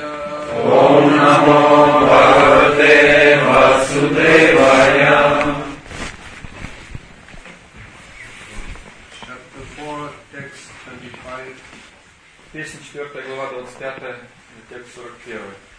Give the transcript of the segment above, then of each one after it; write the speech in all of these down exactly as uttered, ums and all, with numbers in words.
Om Namo Bhagavate Vasudevaya. Chapter four, text twenty-five. Песня четвёртая, глава двадцать пятая, текст сорок один.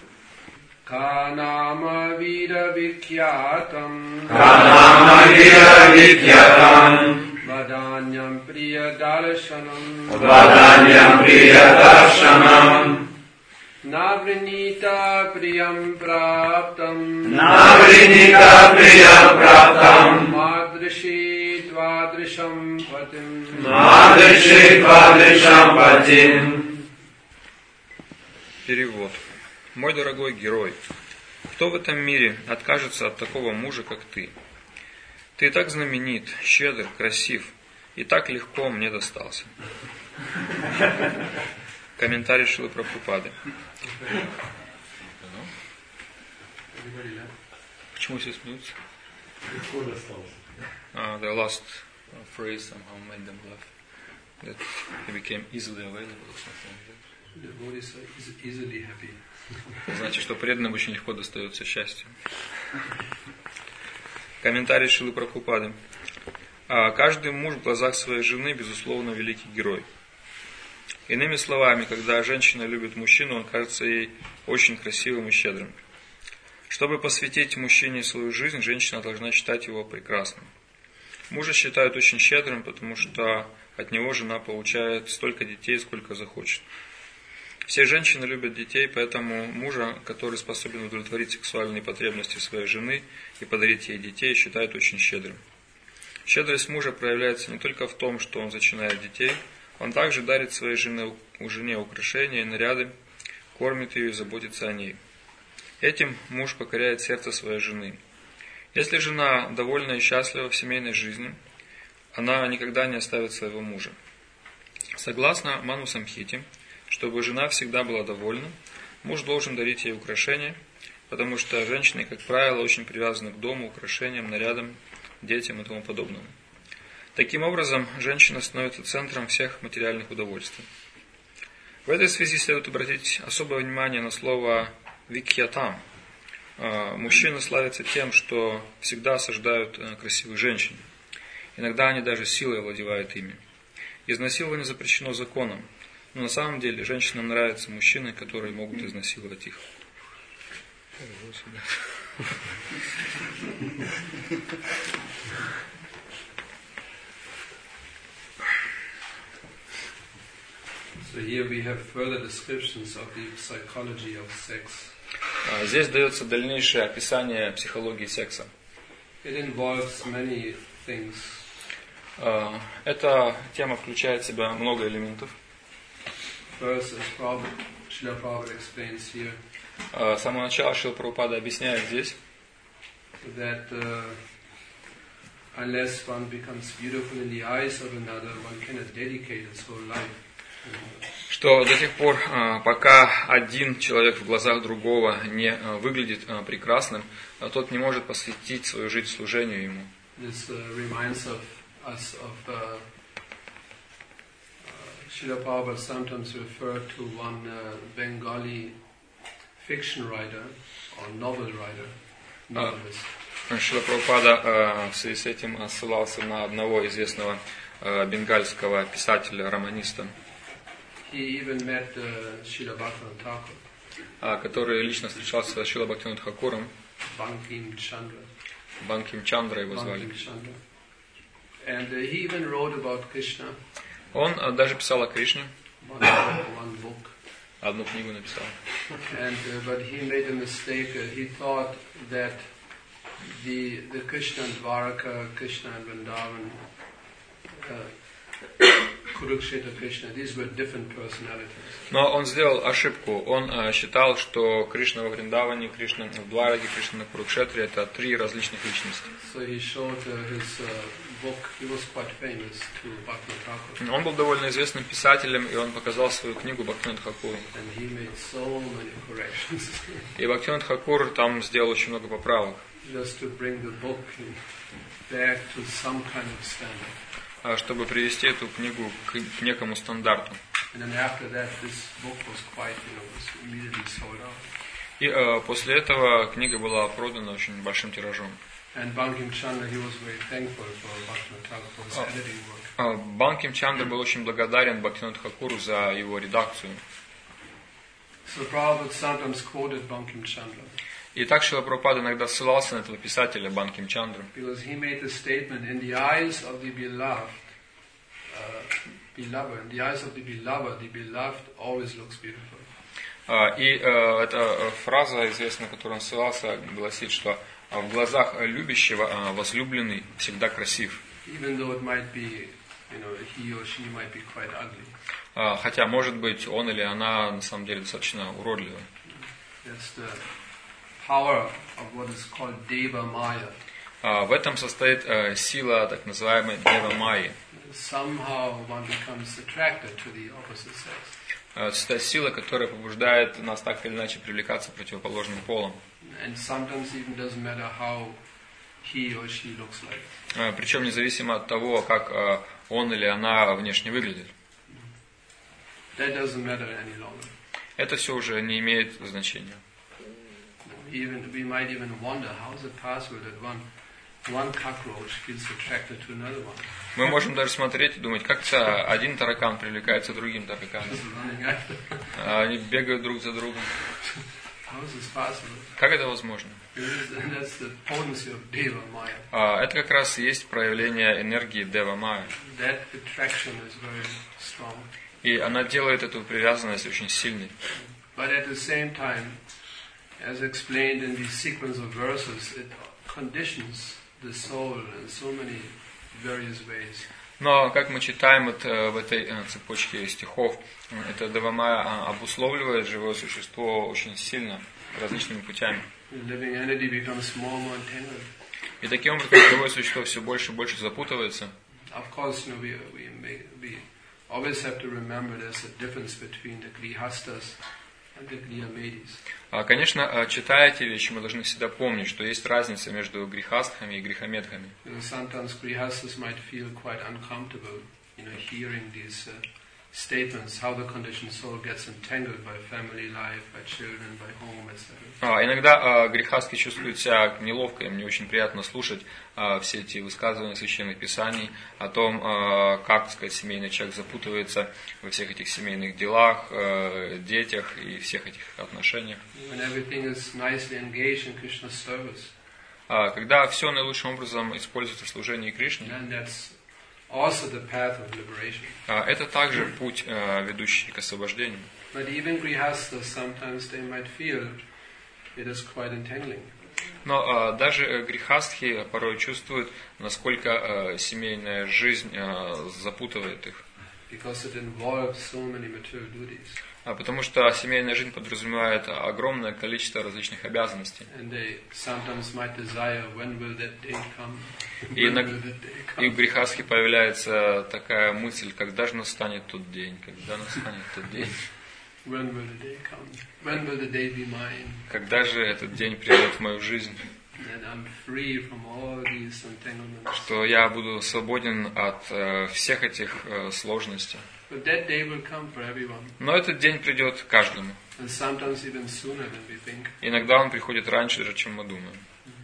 Kanama vida vikyatam Kanama vida vikyatam Vadanyam priya darshanam Vadanyam priya darshanam Navrinita priyam praptam Navrinita priyam praptam Madrishi tvadrisham patim Madrishi tvadrisham patim. Перевод. Мой дорогой герой, кто в этом мире откажется от такого мужа, как ты? Ты так знаменит, щедр, красив, и так легко мне достался. Комментарий Шрилы Прабхупады. Почему все смеются? Легко достался. Uh, the last phrase somehow made them laugh. That he became easily available or something like that. The Bodhisattva is easily happy. Значит, что преданным очень легко достается счастье. Комментарий Шрилы Прабхупады. А каждый муж в глазах своей жены, безусловно, великий герой. Иными словами, когда женщина любит мужчину, он кажется ей очень красивым и щедрым. Чтобы посвятить мужчине свою жизнь, женщина должна считать его прекрасным. Мужа считают очень щедрым, потому что от него жена получает столько детей, сколько захочет. Все женщины любят детей, поэтому мужа, который способен удовлетворить сексуальные потребности своей жены и подарить ей детей, считают очень щедрым. Щедрость мужа проявляется не только в том, что он зачинает детей, он также дарит своей жене, жене украшения и наряды, кормит ее и заботится о ней. Этим муж покоряет сердце своей жены. Если жена довольна и счастлива в семейной жизни, она никогда не оставит своего мужа. Согласно Ману Самхите, чтобы жена всегда была довольна, муж должен дарить ей украшения, потому что женщины, как правило, очень привязаны к дому, украшениям, нарядам, детям и тому подобному. Таким образом, женщина становится центром всех материальных удовольствий. В этой связи следует обратить особое внимание на слово «викьятам». Мужчины славятся тем, что всегда осаждают красивых женщин. Иногда они даже силой овладевают ими. Изнасилование запрещено законом. Но на самом деле женщинам нравятся мужчины, которые могут изнасиловать их. So here we have further descriptions of the psychology of sex. Здесь дается дальнейшее описание психологии секса. It involves many things. Эта тема включает в себя много элементов. First, as Prabhupada, Srila Prabhupada explains here, С самого начала Шрила Прабхупада объясняет здесь, that uh, unless one becomes beautiful in the eyes of another, one cannot dedicate his whole life. Что до тех пор, пока один человек в глазах другого не выглядит прекрасным, тот не может посвятить свою жизнь служению ему. This uh, reminds of us of uh, Srila Prabhupada sometimes referred to one uh, Bengali fiction writer or novel writer, novelist. Шрила Прабхупада в связи с этим ссылался на одного известного бенгальского писателя-романиста, He even met uh, Srila Bhaktivinoda Thakur, который лично встречался с Шрила Бхактивинода Тхакуром. Bankim Chandra. Банким Чандра его звали. Bankim Chandra. And uh, he even wrote about Krishna. Он даже писал о Кришне. One, one book. Одну книгу написал. And uh, but he made a mistake. Uh, he thought that the the Krishna and Dwaraka, Krishna and Vrindavan, uh, Kurukshetra Krishna, these were different personalities. Но он сделал ошибку. Он э, считал, что Кришна во Вриндаване, Кришна в Двараке, Кришна на Курукшетре — это три различных личности. So he showed uh, his uh, book. He was quite famous to Bhaktivinoda Thakur. Он был довольно известным писателем, и он показал свою книгу Бхактивинода Тхакуру. And he made so many corrections. И Бхактивинод Тхакур там сделал очень много поправок, Just to bring the book back to some kind of standard. чтобы привести эту книгу к некому стандарту. And then after that, this book was quite, you know, was immediately sold И э, после этого книга была продана очень большим тиражом. And Bankim Chandra, he was very thankful for Bhaktivinoda Thakur for his Oh. editing work. Э, Банким Чандра был очень благодарен Бхактивинода Тхакуру за его редакцию. So Prabhupada sometimes quoted Bankim Chandra И так Шрила Прабхупада иногда ссылался на этого писателя Банким Чандру, because he made the statement, in the eyes of the beloved, uh, beloved, in the eyes of the beloved, the beloved always looks beautiful. А, И э, эта фраза, известная, на которую он ссылался, гласит, что а, в глазах любящего а, возлюбленный всегда красив. Even though it might be, you know, he or she might be quite ugly. А, Хотя, может быть, он или она на самом деле достаточно уродливы. That's the power of what is called Deva Maya. А, В этом состоит э, сила так называемой Дева Майи. Somehow one becomes attracted to the opposite sex. Э, Это сила, которая побуждает нас так или иначе привлекаться противоположным полом. And sometimes even doesn't matter how he or she looks like. Э, Причем независимо от того, как э, он или она внешне выглядит. That doesn't matter any longer. Это все уже не имеет значения. Even we might even wonder how is it possible that one one cockroach feels attracted to another one. Мы можем даже смотреть и думать, как это один таракан привлекается другим тараканом. Just running after. А Они бегают друг за другом. How is this possible? Как это возможно? Because that's the potency of Deva Maya. А, Это как раз и есть проявление энергии Дева Майя. That attraction is very strong. И она делает эту привязанность очень сильной. But at the same time, as explained in the sequence of verses, it conditions the soul in so many various ways. Но, как мы читаем это, в этой э, цепочке стихов, э, эта Дева Майя а, обусловливает живое существо очень сильно, различными путями. The living entity becomes more and more entangled. И таким образом живое существо все больше и больше запутывается. Of course, you know, we, we, may, we always have to remember there's a difference between the grihastas and the grihamatis. А, Конечно, э, читая эти вещи, мы должны всегда помнить, что есть разница между грихастхами и грихамедхами. You know, sometimes grihastas might feel quite uncomfortable, you know, hearing these uh, statements, how the conditioned soul gets entangled by family life, by children, by home, et cetera. А, Иногда э, грехастки чувствуют себя неловко, им не очень приятно слушать э, все эти высказывания священных писаний о том, э, как, так сказать, семейный человек запутывается во всех этих семейных делах, э, детях и всех этих отношениях. When everything is nicely engaged in Krishna's service, А, Когда все наилучшим образом используется в служении Кришне, then that's also the path of liberation. а, это также путь, э, ведущий к освобождению. But even grihastas, sometimes they might feel it is quite entangling. Но а, даже э, грехастхи порой чувствуют, насколько э, семейная жизнь э, запутывает их. Because it involves so many material duties. А, Потому что семейная жизнь подразумевает огромное количество различных обязанностей. And they sometimes might desire, when will that day come? И, When на- will that day и в come? грехастхе появляется такая мысль, когда же настанет тот день, когда настанет тот день, When will the day come? When will the day be mine? когда же этот день придет в мою жизнь, And I'm free from all these entanglements. что я буду свободен от э, всех этих э, сложностей. But that day will come for everyone. Но этот день придет каждому. And sometimes even sooner than we think. Иногда он приходит раньше, даже, чем мы думаем.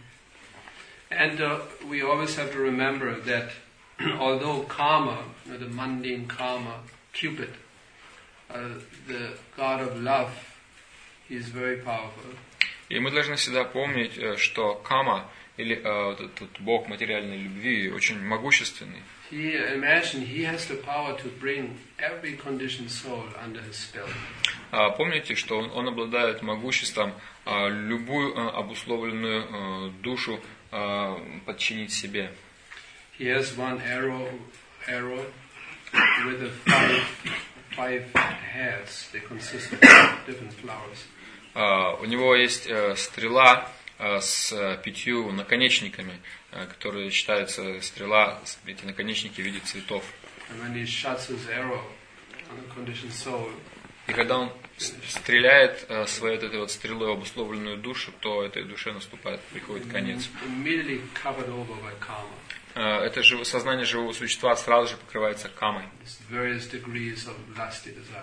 And uh, we always have to remember that although karma, you know, the mundane karma, Cupid, uh, the god of love, he is very powerful. И мы должны всегда помнить, э, что Кама, или э, вот этот бог материальной любви, очень могущественный. He, imagine, he has the power to bring every conditioned soul under his spell. А, Помните, что он, он обладает могуществом а, любую а, обусловленную а, душу а, подчинить себе. He has one arrow, arrow with a five, five heads. They consist of different flowers. А, У него есть э, стрела э, с э, пятью наконечниками, э, которые считаются стрела, с- эти наконечники в виде цветов. And when he shuts his arrow on a conditioned soul, И когда он с- стреляет э, своей вот этой вот стрелой в обусловленную душу, то этой душе наступает, приходит конец. immediately covered over by karma. Э, Это живо- сознание живого существа сразу же покрывается камой. It's various degrees of lusty desires.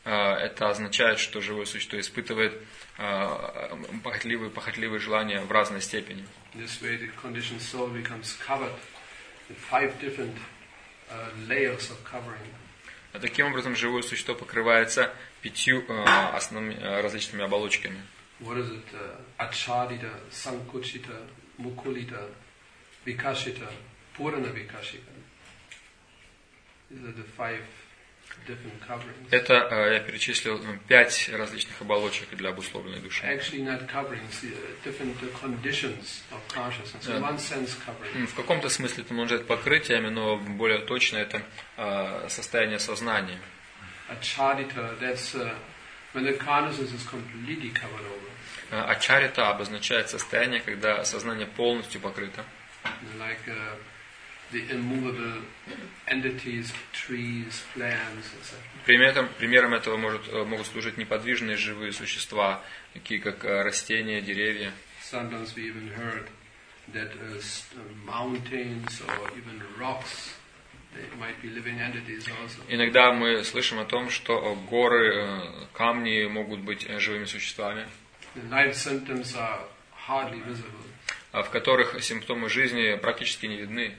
это означает, что живое существо испытывает похотливые, похотливые желания в разной степени. This way the conditioned soul becomes covered with five different uh, layers of covering. Таким образом, живое существо покрывается пятью основными различными оболочками. What is it? Uh, Achadita, Sankuchita, Mukulita, Vikashita, Purana Vikashita. These are the five different coverings. Это я перечислил пять различных оболочек для обусловленной души. Actually not coverings, different conditions of consciousness. In one sense covering. В каком-то смысле это может быть покрытиями, но более точно это состояние сознания. Achadita, that's uh, when the consciousness is completely covered over. Ачарита обозначает состояние, когда сознание полностью покрыто. Like uh, the immovable entities, trees, plants, et cetera. Примером, примером этого может, могут служить неподвижные живые существа, такие как растения, деревья. Sometimes we even heard that uh, mountains or even rocks, they might be living entities also. Иногда мы слышим о том, что горы, камни могут быть живыми существами. The life symptoms are hardly visible. В которых симптомы жизни практически не видны.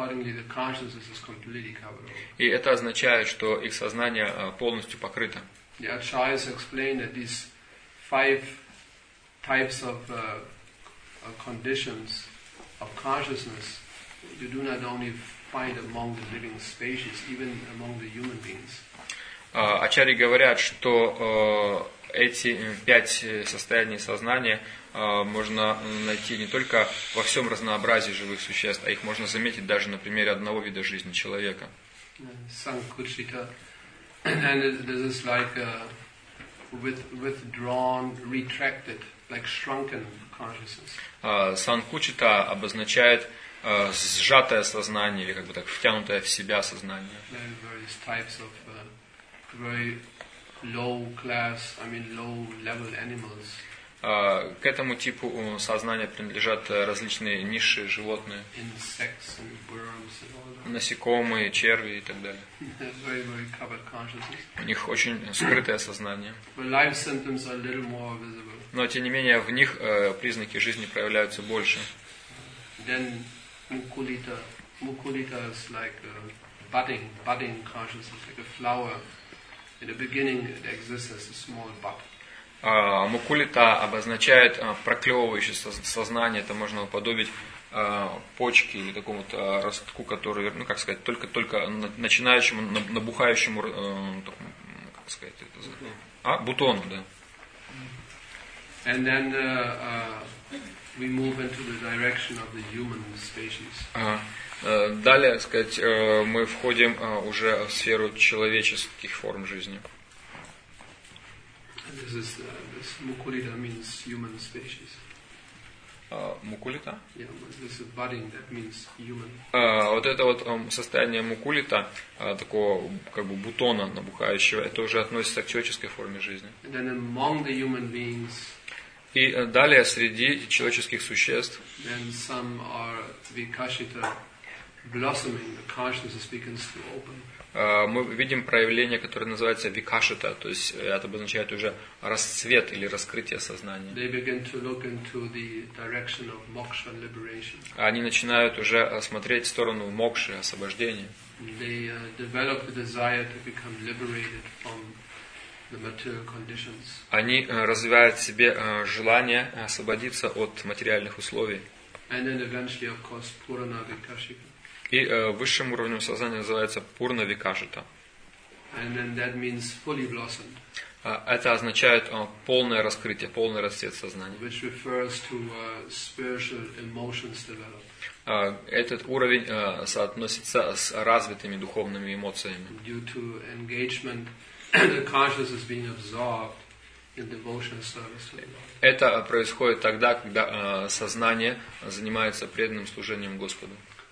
И это означает, что их сознание полностью покрыто. The acharyas explain that these five types of uh, conditions of consciousness you do not only find among the living species, even among the human beings. Ачарьи говорят, что эти пять состояний сознания можно найти не только во всем разнообразии живых существ, а их можно заметить даже на примере одного вида жизни человека. Sankuchita, and this is like a withdrawn, retracted, like shrunken consciousness. Санкучита обозначает сжатое сознание или как бы так втянутое в себя сознание. Various types of uh, very low class, I mean low level animals. К этому типу сознания принадлежат различные низшие животные, Insects and worms and all that. насекомые, черви и так далее. Very, very covered consciousness. У них очень скрытое сознание. But life symptoms are a little more visible. Но тем не менее в них признаки жизни проявляются больше. Then mukulita, mukulita is like a budding, budding consciousness, like a flower. In the beginning it exists as a small bud. Мукулита обозначает проклевывающееся сознание, это можно уподобить почке или такому вот ростку, который, ну как сказать, только-только начинающему, набухающему, как сказать, а, бутону, да. And then uh, uh, we move into the direction of the human species. Далее, так сказать, мы входим уже в сферу человеческих форм жизни. This is uh, this mukulita means human species. Мукулита? Yeah, this is budding, that means human. Вот это вот состояние мукулита, такого как бы бутона набухающего, это уже относится к человеческой форме жизни. And then among the human beings, и далее среди человеческих существ, then some are vikashita, blossoming, the consciousness begins to open. Мы видим проявление, которое называется викашита, то есть это обозначает уже расцвет или раскрытие сознания. They begin to look into the direction of moksha, liberation. Они начинают уже смотреть в сторону мокши, освобождения. They uh, develop the desire to become liberated from the material conditions. Они развивают в себе желание освободиться от материальных условий. And then eventually, of course, purana vikashita. И э, высшим уровнем сознания называется пурна викашита. And then that means fully blossomed. Это означает э, полное раскрытие, полный расцвет сознания. Which refers to uh, spiritual emotions developed. Э, этот уровень э, соотносится с развитыми духовными эмоциями. Due to engagement, the consciousness being absorbed in devotional service to the Lord. Это происходит тогда, когда э, сознание занимается преданным служением Господу.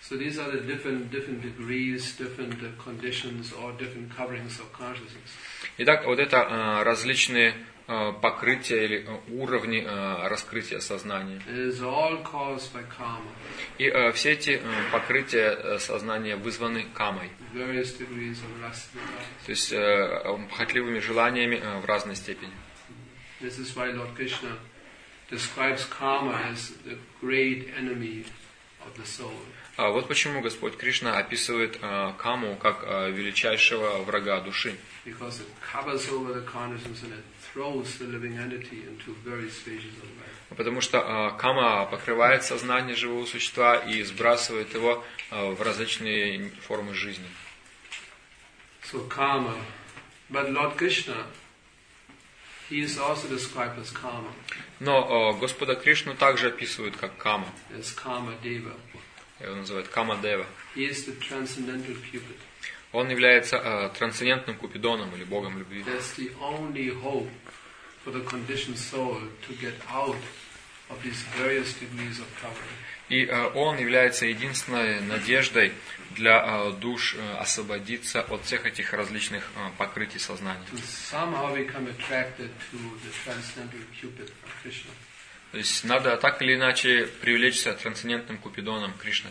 So these are the different different degrees, different uh, conditions, or different coverings of consciousness. Итак, вот это э, различные э, покрытия или э, уровни э, раскрытия сознания. It is all caused by karma. И э, все эти э, покрытия э, сознания вызваны камой. Various degrees of lust and desires. То есть э, похотливыми желаниями э, в разной степени. This is why Lord Krishna describes karma as the great enemy of the soul. А вот почему Господь Кришна описывает э, каму как э, величайшего врага души. Because it covers over the consciousness and it throws the living entity into various stages of life. Потому что э, кама покрывает сознание живого существа и сбрасывает его э, в различные формы жизни. So karma, but Lord Krishna, he is also described as karma, Но э, Господа Кришну также описывают как кама. as karma deva. Его называют кама дева. He is the transcendental Cupid. Он является э, трансцендентным Купидоном или Богом любви. That's the only hope for the conditioned soul to get out of these various degrees of covering. И э, он является единственной надеждой для э, душ э, освободиться от всех этих различных э, покрытий сознания. To somehow become attracted to the transcendental Cupid of Krishna. То есть надо так или иначе привлечься трансцендентным Купидоном Кришной.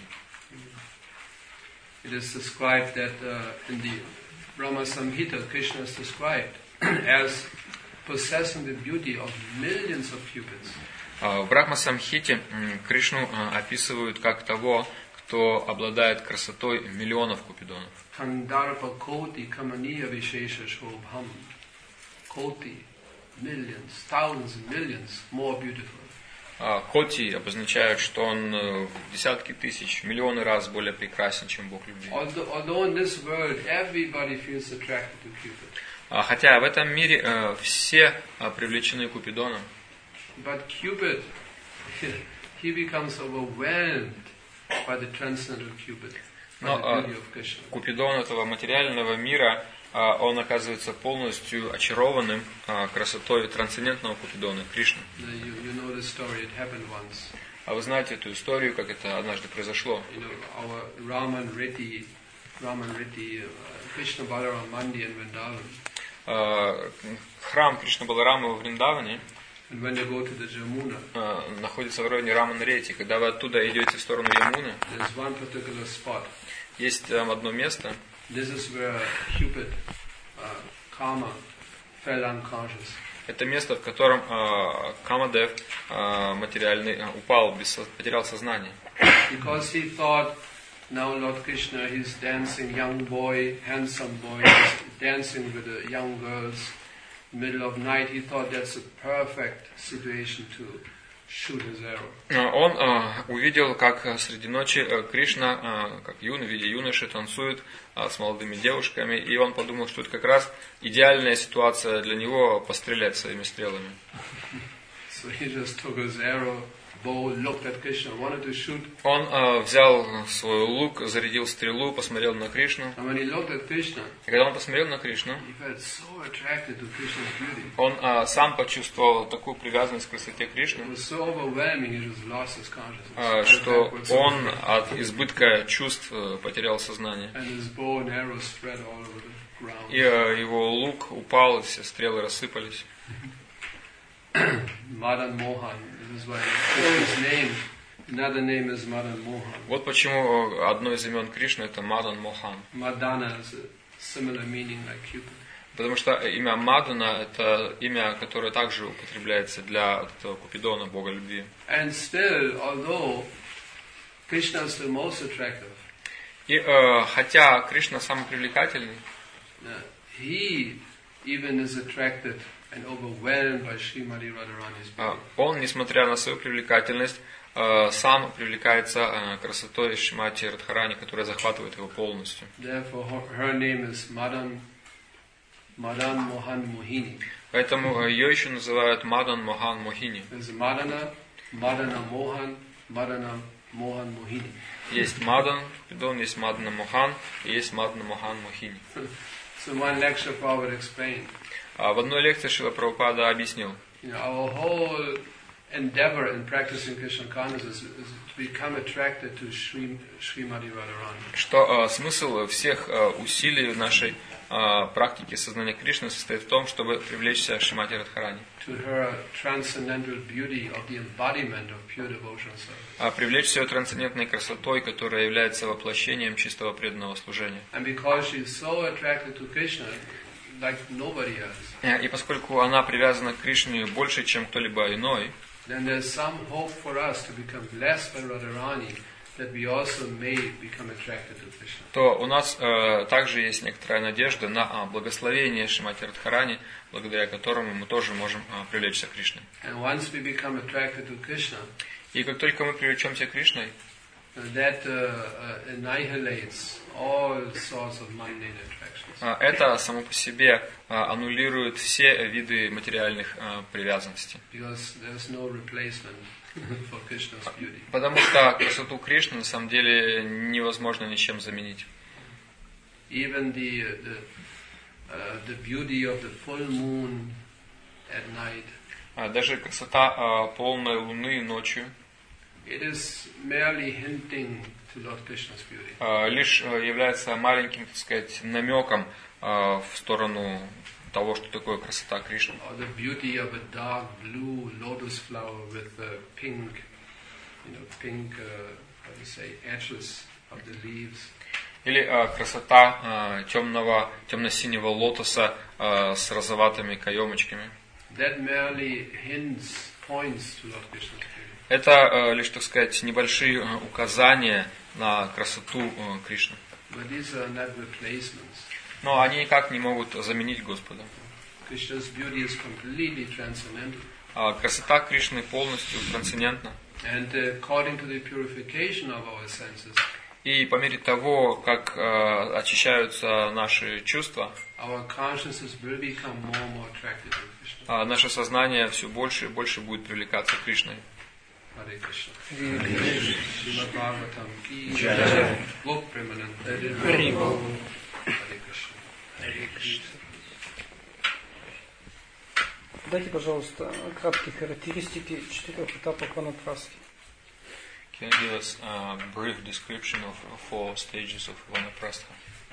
It is described that uh, in the Brahma Samhita, Krishna is described as possessing the beauty of millions of cupids. В Брахма-самхите Кришну описывают как того, кто обладает красотой миллионов Купидонов. Kandarpa koti kamaniya vishesha shobham. Koti, millions, thousands and millions more beautiful. Коти обозначают, что он в десятки тысяч, миллионы раз более прекрасен, чем Бог любви. Although, although in this world everybody feels attracted to Cupid. Хотя в этом мире все привлечены Купидоном. But Cupid, he becomes overwhelmed by the transcendental Cupid, by the beauty of Krishna. Купидон этого материального мира, он оказывается полностью очарованным красотой трансцендентного Купидона, Кришны. You, you know the story, it happened once. А вы знаете эту историю, как это однажды произошло? You know, our Raman Reddy, Raman Reddy, uh, Krishna Balaram Mandi in Vrindavan. Храм Кришна Баларама во Вриндаване And when you go to the Jamuna, находится в районе Раман-Рети. Когда вы оттуда идете в сторону Ямуны, there's one particular spot. Есть там одно место. This is where Cupid, uh, Kama, fell unconscious. Это место, в котором э, Камадев э, материальный э, упал, без, потерял сознание. Because he thought, now Lord Krishna, he's dancing, young boy, handsome boy, he's dancing with the young girls. Middle of night, he thought that's a perfect situation to shoot his arrow. Он э, увидел, как среди ночи э, Кришна, э, как юный, в виде юноши, танцует э, с молодыми девушками, и он подумал, что это как раз идеальная ситуация для него пострелять своими стрелами. So he just took his arrow, bow, looked at Krishna, wanted to shoot. Он э, взял свой лук, зарядил стрелу, посмотрел на Кришну. And when he looked at Krishna, И когда он посмотрел на Кришну, he felt so attracted to Krishna's beauty. он э, сам почувствовал такую привязанность к красоте Кришны, It was so overwhelming, he just lost his consciousness. э, что он от избытка чувств э, потерял сознание. And his bow and arrow spread all over the ground. И э, его лук упал, и все стрелы рассыпались. Madan Mohan, this is why Krishna's name, another name is Madan Mohan. Вот почему одно из имен Кришны это Мадан Мохан. Madana has a similar meaning like Cupid. Потому что имя Мадана это имя, которое также употребляется для этого Купидона, Бога любви. And still, although Krishna is the most attractive, И э, хотя Кришна самый привлекательный, uh, he even is attracted and overwhelmed by Srimati Radharani's beauty. он, несмотря на свою привлекательность, э, сам привлекается э, красотой Шримати Радхарани, которая захватывает его полностью. Therefore, her, her name is Madan, Madan Mohan Mohini. Поэтому ее еще называют Мадан Мохан Мохини. There's Madana, Madana Mohan, Madana Mohan Mohini. Есть Мадан Купидон, есть Мадана Мохан, и есть Мадана Мохан Мохини. So one lecture Prabhupada explained, А в одной лекции Шрила Прабхупада объяснил, you know, our whole endeavor in practicing Krishna consciousness is to become attracted to Sri, Srimati Radharani. Что э, смысл всех э, усилий нашей э, практики сознания Кришны состоит в том, чтобы привлечься Шримати Радхарани. To her transcendental beauty of the embodiment of pure devotional service. А привлечься ее трансцендентной красотой, которая является воплощением чистого преданного служения. And because she is so attracted to Krishna, like nobody else. И поскольку она привязана к Кришне больше, чем кто-либо иной, then there's some hope for us to become blessed by Radharani, that we also may become attracted to Krishna. То у нас э, также есть некоторая надежда на а, благословение Шримати Радхарани, благодаря которому мы тоже можем а, привлечься к Кришне. And once we become attracted to Krishna, и как только мы привлечемся к Кришне, that uh, uh, annihilates all sorts of mundane attractions. А, это само по себе а, аннулирует все виды материальных а, привязанностей. Because there's no replacement for Krishna's beauty. Потому что красоту Кришны на самом деле невозможно ничем заменить. Even the the, uh, the beauty of the full moon at night. А, даже красота а, полной луны ночью. It is merely hinting to Lord Krishna's beauty. А, лишь а, является маленьким, так сказать, намеком а, в сторону того, что такое красота Кришны. Or the beauty of a dark blue lotus flower with the pink, you know, pink, uh, how do you say, edges of the leaves. Или а, красота а, темного, темно-синего лотоса а, с розоватыми каемочками. That merely hints, points to Lord Krishna's beauty. Это а, лишь, так сказать, небольшие а, указания на красоту а, Кришны. But these are not replacements. Но они никак не могут заменить Господа. Krishna's beauty is completely transcendental. А, красота Кришны полностью трансцендентна. And uh, according to the purification of our senses, и по мере того, как э, очищаются наши чувства, our consciousness will become more and more attracted to Krishna. э, наше сознание все больше и больше будет привлекаться к Кришне. Hare Krishna. Srimad Bhagavatam ki jai. Gop Premanand. Hare Krishna. Hare Krishna. Дайте, пожалуйста, краткие характеристики четырех этапов ванапрастхи. Can you give us a brief description of four stages of Vanaprastha?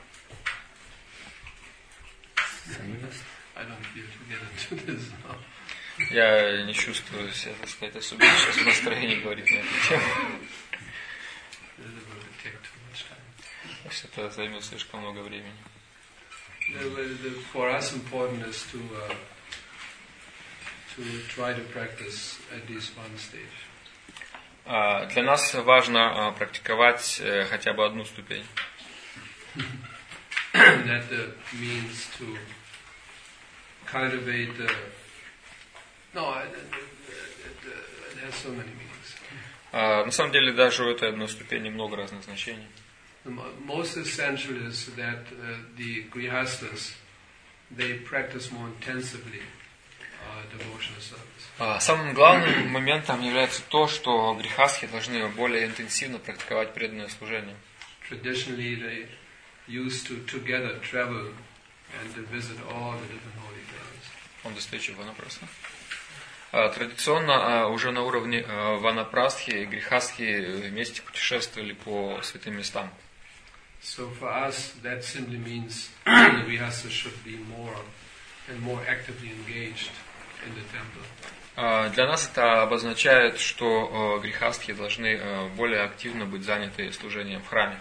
I don't feel to get into this now. Я не чувствую себя, так сказать, особенно сейчас в настроении говорить на эту тему. It will take too much time. То есть это займет слишком много времени. For us important is to uh, to try to practice at least one stage. Uh, для нас важно uh, практиковать uh, хотя бы одну ступень. That uh, means to cultivate. Uh, no, it, it, it, it has so many meanings. Uh, на самом деле даже у этой одной ступени много разных значений. The most essential is that uh, the grihastas they practice more intensively uh, devotional service. Uh, самым главным моментом является то, что грихастхи должны более интенсивно практиковать преданное служение. Traditionally, they used to together travel and to visit all the different holy places. On the stage of Vanaprastha. Uh, традиционно uh, уже на уровне uh, Ванапрастхи и грихастхи вместе путешествовали по святым местам. So for us, that simply means the grihastas should be more and more actively engaged in the temple. Uh, для нас это обозначает, что uh, грихастхи должны uh, более активно быть заняты служением в храме.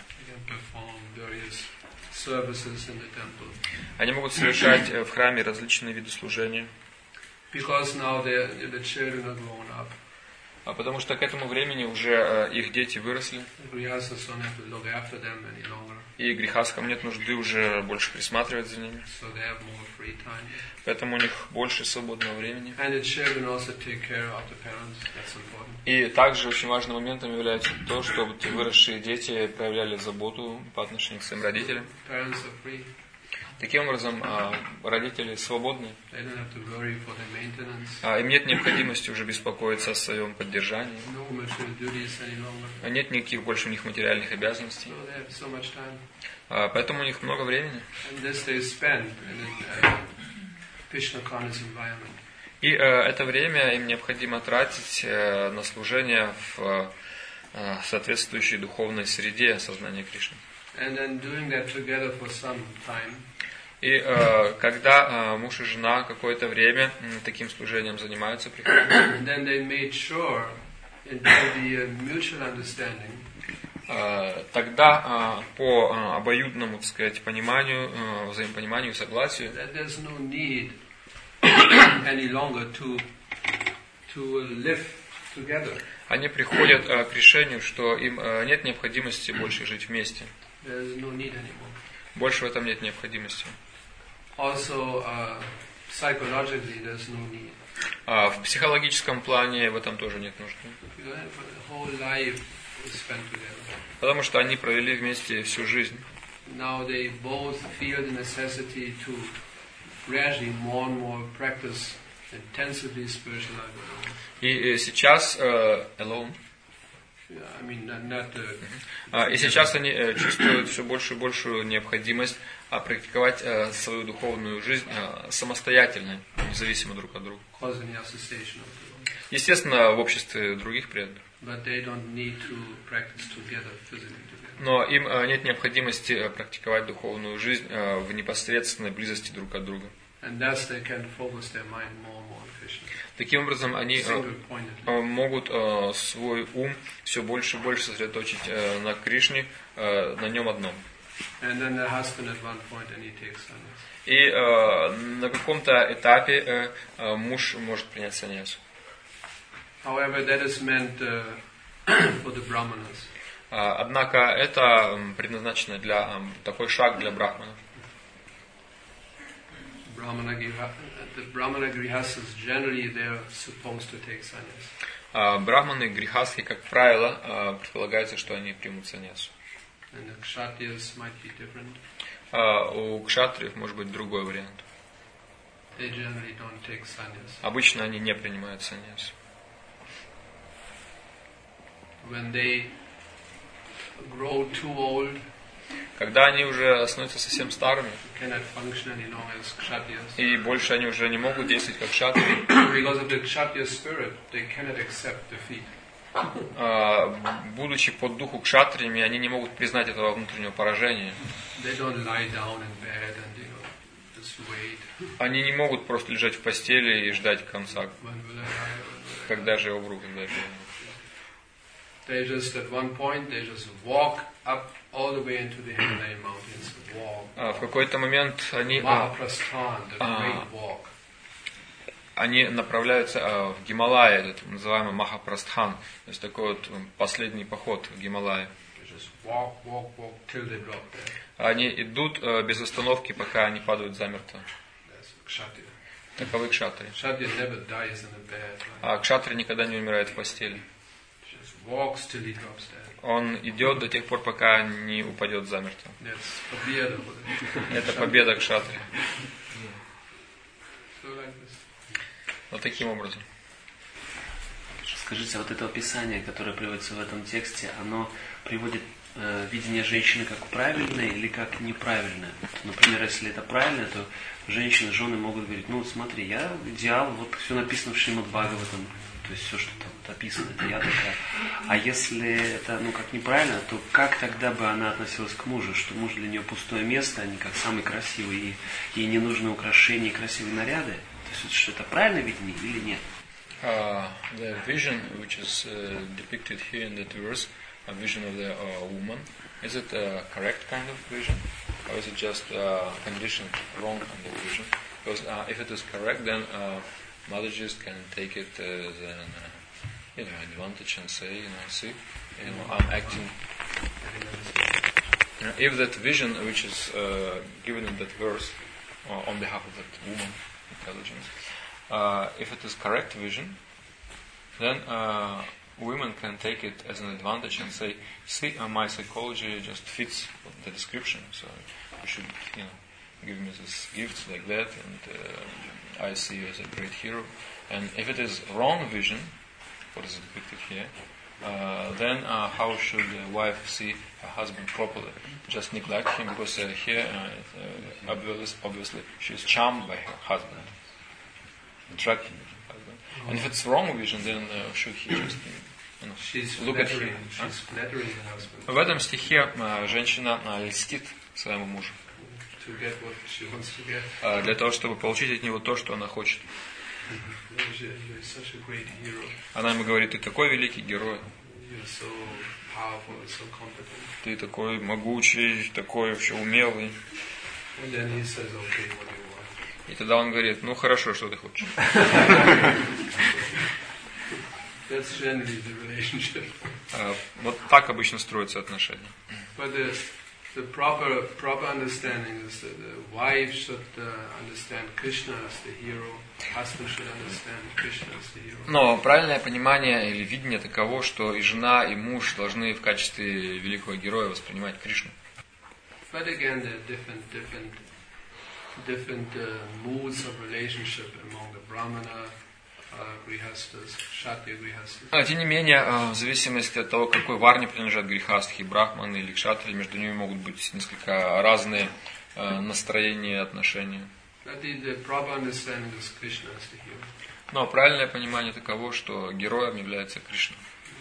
Они могут совершать в храме различные виды служения. Because now the children are grown up. А потому что к этому времени уже uh, их дети выросли. И грихастхам нет нужды уже больше присматривать за ними. So they have more free time. Поэтому у них больше свободного времени. And the children also take care of the parents. That's important. И также очень важным моментом является то, чтобы те выросшие дети проявляли заботу по отношению к своим родителям. Parents are free. Таким образом, родители свободны. They don't have to worry for their maintenance. Им нет необходимости уже беспокоиться о своем поддержании. No material duties any longer. Нет никаких больше у них материальных обязанностей. So they have so much time. Поэтому у них много времени. And this they spend in a Krishna conscious environment. И э, это время им необходимо тратить э, на служение в э, соответствующей духовной среде сознания Кришны. And then doing that together for some time. И э, когда э, муж и жена какое-то время э, таким служением занимаются, приходят, then they made sure, and there be a mutual understanding, э, тогда э, по э, обоюдному, так сказать, пониманию, э, взаимопониманию, согласию, that there's no need any longer to to live together. они приходят э, к решению, что им э, нет необходимости больше жить вместе. There's no need anymore. Больше в этом нет необходимости. Also, uh, psychologically, there's no need. А в психологическом плане в этом тоже нет нужды. You know, for the whole life is spent together. Потому что они провели вместе всю жизнь. Now they both feel the necessity to gradually more and more practice intensively spiritual life. И сейчас uh, alone. Yeah, I mean, not, not the, Uh, и сейчас они uh, чувствуют все большую и большую необходимость uh, практиковать uh, свою духовную жизнь uh, самостоятельно, независимо друг от друга. cause any association of the Естественно, в обществе других преданных. but they don't need to practice together, physically together. Но им uh, нет необходимости uh, практиковать духовную жизнь uh, в непосредственной близости друг от друга. And thus they can focus their mind more and more on Krishna. Таким образом, они uh, Single-pointedly. uh, могут uh, свой ум все больше и больше сосредоточить uh, на Кришне, uh, на нем одном. And then the husband at one point, and he takes sannyas. И uh, на каком-то этапе uh, uh, муж может принять саньясу. However, that is meant uh, for the brahmanas. Uh, однако это um, предназначено для um, такой шаг для брахманов. Brahmana griha, the Brahmana grihastas generally they are supposed to take sannyas. Uh, брахманы, грихастхи, как правило, uh, предполагается, что они примут саньясу. And the kshatriyas might be different. Uh, у кшатриев может быть другой вариант. They generally don't take sannyas. Обычно они не принимают саньясу. When they grow too old, Когда они уже становятся совсем старыми, cannot function any longer as kshatriyas. и больше они уже не могут действовать как кшатри, Because of the kshatriya spirit, they cannot accept defeat. uh, будучи под духу кшатриями, они не могут признать этого внутреннего поражения. They don't lie down in bed and you know just wait. Они не могут просто лежать в постели и ждать конца. When will I die? When will I die? Когда же я умру, когда же я умру. They just at one point they just walk up all the way into the Himalayan mountains. Walk. А, в какой-то момент они, а, Mahaprasthan, the Ah. great walk. они направляются а, в Гималай, этот называемый Махапрастхан, то есть такой вот м, последний поход в Гималай. They just walk, walk, walk till they drop dead. Они идут а, без остановки, пока они падают замертво. That's kshatriya. Таковы кшатри. Kshatriya never dies in a bed. Right? А кшатри никогда не умирает в постели. Just walks till he drops dead. Он идет до тех пор, пока не упадет замертво. That's победа. Это победа кшатри. So like this. Вот таким образом. Скажите, вот это описание, которое приводится в этом тексте, оно приводит э, видение женщины как правильное или как неправильное? Например, если это правильное, то женщины, жены могут говорить, ну смотри, я идеал, вот все написано в Шримад Бхагаватам, то есть все, что там вот описано, это я такая. А если это, ну, как неправильно, то как тогда бы она относилась к мужу? Что муж для нее пустое место, а не как самый красивый, и ей не нужны украшения и красивые наряды? То есть, что это правильное видение или нет? Uh, the vision which is uh, depicted here in that verse, a vision of the uh, woman, is it a correct kind of vision? Or is it just a conditioned, wrong kind of vision? Because uh, if it is correct, then uh, Mataji's can take it as an uh, you know, advantage and say, you know, see, you know, I'm acting. You know, if that vision which is uh, given in that verse uh, on behalf of that woman, intelligence, Uh, if it is correct vision, then uh, women can take it as an advantage and say, see, uh, my psychology just fits the description, so you should, you know, give me this gift like that, and uh, I see you as a great hero. And if it is wrong vision, what is depicted here, uh, then uh, how should a wife see her husband properly? Just neglect him, because uh, here, uh, uh, obviously, obviously, she is charmed by her husband. attracting. And if it's wrong vision, then uh, should he just you know, She's look at flattering, him? she's flattering the husband В этом стихе uh, женщина uh, льстит своему мужу to get what she wants to get. uh, для того, чтобы получить от него то, что она хочет. You're such a great hero. Она ему говорит: ты такой великий герой, You're so powerful, so competent. ты такой могучий, такой вообще умелый. And then he says, okay, what do you want? И тогда он говорит: ну хорошо, что ты хочешь. That's generally the relationship. Uh, вот так обычно строятся отношения. But the, the proper proper understanding is that the wife should uh, understand Krishna as the hero, the husband should understand Krishna as the hero. Но правильное понимание или видение таково, что и жена, и муж должны в качестве великого героя воспринимать Кришну. But again, there are different different different uh, moods of relationship among the Brahmana, uh, Grihastas, Kshatriya Grihastas. А, тем не менее, в зависимости от того, какой варне принадлежат грихастхи, брахманы или кшатри, между ними могут быть несколько разные настроения и отношения. But the, the proper understanding is Krishna as the hero. Но правильное понимание таково, что героем является Кришна.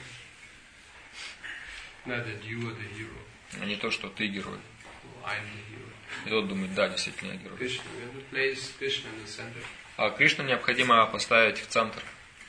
Not that you are the hero, А не то, что ты герой. or I'm the hero. И тот думает: да, действительно я герой. Krishna, we have to place Krishna in the center. А Кришну необходимо поставить в центр.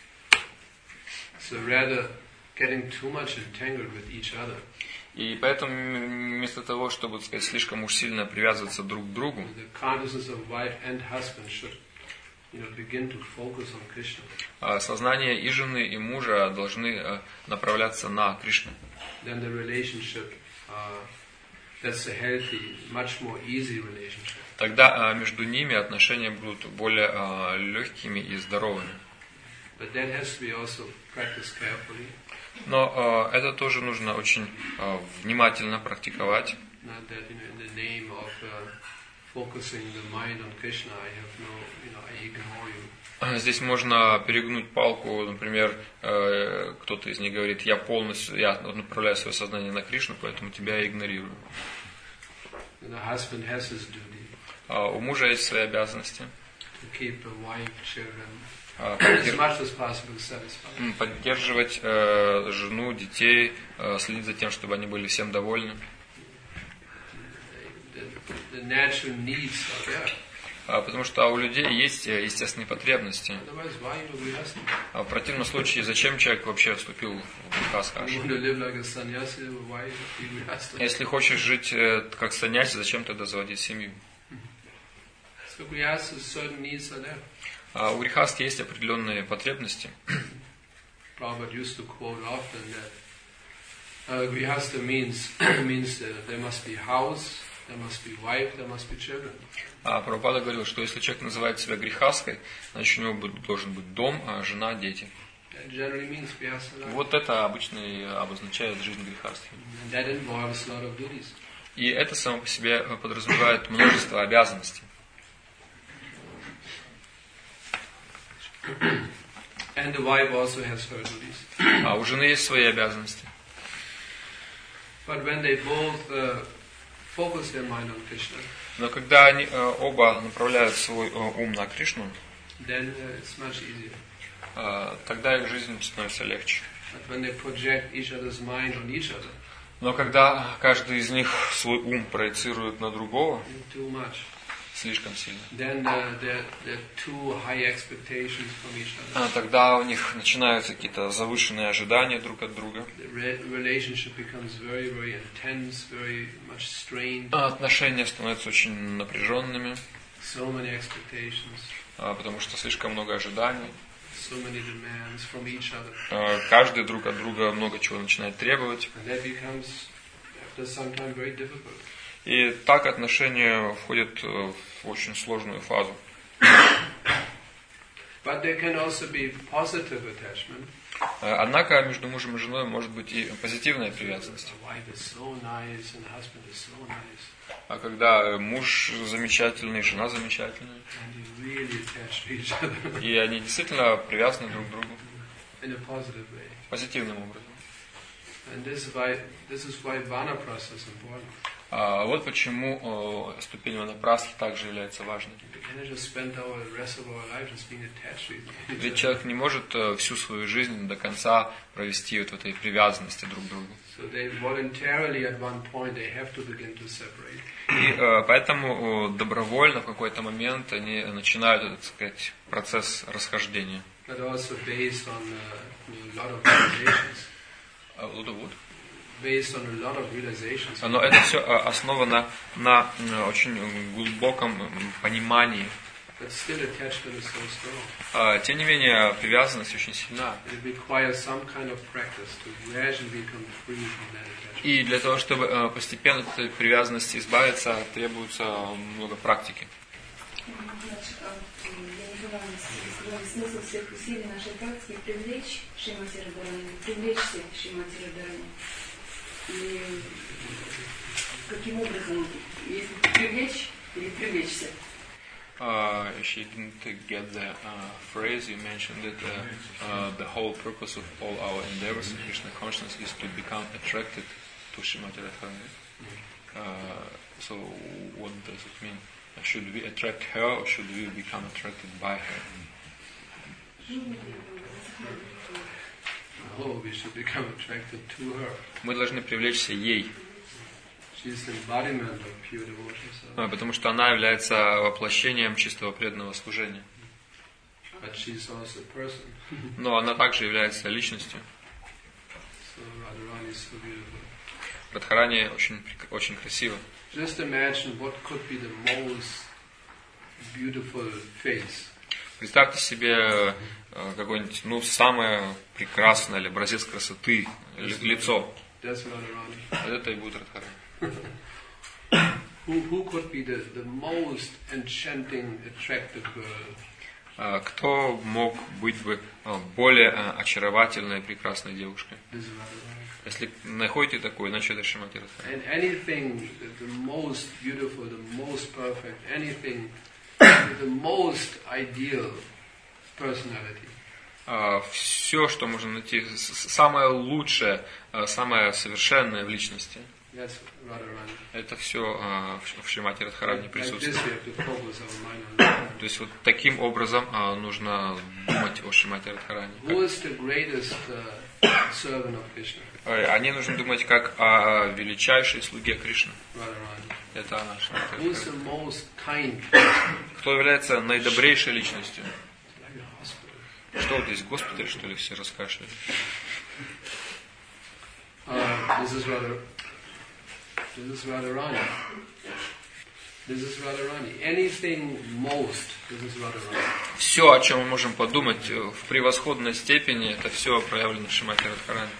So rather getting too much entangled with each other, И поэтому вместо того, чтобы, так сказать, слишком уж сильно привязываться друг к другу, the consciousness of wife and husband should, you know, begin to focus on Krishna. сознание и жены, и мужа должны направляться на Кришну. Then the relationship, uh, that's a healthy, much more easy relationship. Тогда между ними отношения будут более легкими и здоровыми. But that has to be also practiced carefully. Но э, это тоже нужно очень э, внимательно практиковать. Not that, you know, in the name of uh, focusing the mind on Krishna, I have no, you know, I ignore you. Здесь можно перегнуть палку, например, э, кто-то из них говорит: я полностью, я направляю свое сознание на Кришну, поэтому тебя я игнорирую. And the husband has his duty А у мужа есть свои обязанности. to keep the wife, children, Uh, as much as possible satisfied. поддерживать э, жену, детей, э, следить за тем, чтобы они были всем довольны. The, the natural needs are there. А, потому что у людей есть естественные потребности. Otherwise, why you know, we have to? А в противном случае, зачем человек вообще вступил в грехаскаш? You want to live like a sannyasi, why be grihastha? Если хочешь жить э, как саньяси, зачем тогда заводить семью? So grihastha, certain needs are there. А у грехастхи есть определенные потребности. Prabhupada used to quote often that uh, grihastha means means that there must be house, there must be wife, there must be children. А Прабхупада говорил, что если человек называет себя грехасткой, значит у него должен быть дом, жена, дети. That generally means grihastha life. Вот это обычно и обозначает жизнь грехастхи. And that involves a lot of duties. И это само по себе подразумевает множество обязанностей. And the wife also has her duties. А у жены есть свои обязанности. But when they both uh, focus their mind on Krishna, Но когда они э, оба направляют свой э, ум на Кришну, then uh, it's much easier. э, тогда их жизнь становится легче. But when they project each other's mind on each other, Но когда каждый из них свой ум проецирует на другого, too much, слишком сильно, then uh, there, there are too high expectations from each other. а тогда у них начинаются какие-то завышенные ожидания друг от друга. The re- relationship becomes very, very intense, very much strained. А отношения становятся очень напряженными, So many expectations, а, потому что слишком много ожиданий. so many demands from each other. А, каждый друг от друга много чего начинает требовать. And that becomes, after some time, very difficult. И так отношения входят в очень сложную фазу. But there can also be positive attachment. Однако между мужем и женой может быть и позитивная привязанность. The wife is so nice and the husband is so nice. А когда муж замечательный, жена замечательная, And you really attach to each other и они действительно привязаны друг к другу in a positive way. позитивным образом. And this is why this is why vanaprastha is important. А вот почему ступень ванапрастхи также является важной. Ведь человек не может всю свою жизнь до конца провести вот в этой привязанности друг к другу. И поэтому добровольно в какой-то момент они начинают, так сказать, процесс расхождения. Но это все основано на очень глубоком понимании. Тем не менее, привязанность очень сильна. И для того, чтобы постепенно от этой привязанности избавиться, требуется много практики. Смысл всех усилий нашей практики привлечь Шримати Радхарани, привлечься к Шримати Радхарани. И каким образом, если привлечь или привлечься? Uh, she didn't get the uh, phrase. You mentioned that uh, uh, the whole purpose of all our endeavors in Krishna consciousness is to become attracted to Srimati Radharani. Uh, so, what does it mean? Should we attract her, or should we become attracted by her? Oh, we should become attracted to her. Мы должны привлечься ей. She's the embodiment of pure devotion. Потому что она является воплощением чистого преданного служения. But she's also a person. Но она также является личностью. So Radharani is so beautiful. Радхарани очень, очень красиво. Just imagine what could be the most beautiful face. Представьте себе какое-нибудь, ну, самое прекрасное или образец красоты лицо. That's Radharani. Вот это и будет Радхарани. Who, who could be the, the most enchanting, attractive girl? Кто мог быть бы более очаровательной и прекрасной девушкой? Если находите такую, значит это Шримати Радхарани. And anything, the most beautiful, the most perfect, anything, the most ideal personality. Все, что можно найти, самое лучшее, самое совершенное в личности. Yes, это все в Шримати Радхарани присутствует. То есть вот таким образом нужно думать о Шримати Радхарани. О ней нужно думать как о величайшей слуге Кришны. Это она, Шримати Радхарани. Кто является наидобрейшей личностью? Что вот здесь, госпиталь, что ли, все раскашляли? This is Radharani. This is Radharani. Anything most, this is Radharani. Все, о чем мы можем подумать в превосходной степени, это все проявлено в Шримати Радхарани.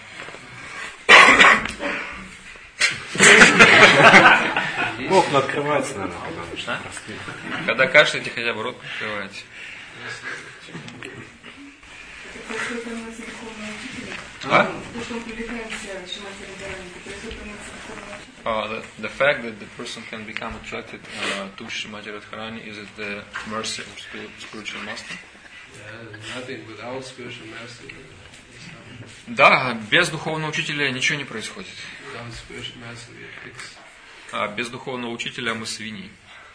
Окна открываются, наверное, потому что. Когда кашляете, хотя бы рот открываете. А? Uh, the, the fact that the person can become attracted uh, to Shrimati Radharani, is it the mercy of spiritual master? Yeah, nothing without spiritual master. Да, без духовного учителя ничего не происходит. Without spiritual master, we are pigs. А без духовного учителя мы свиньи.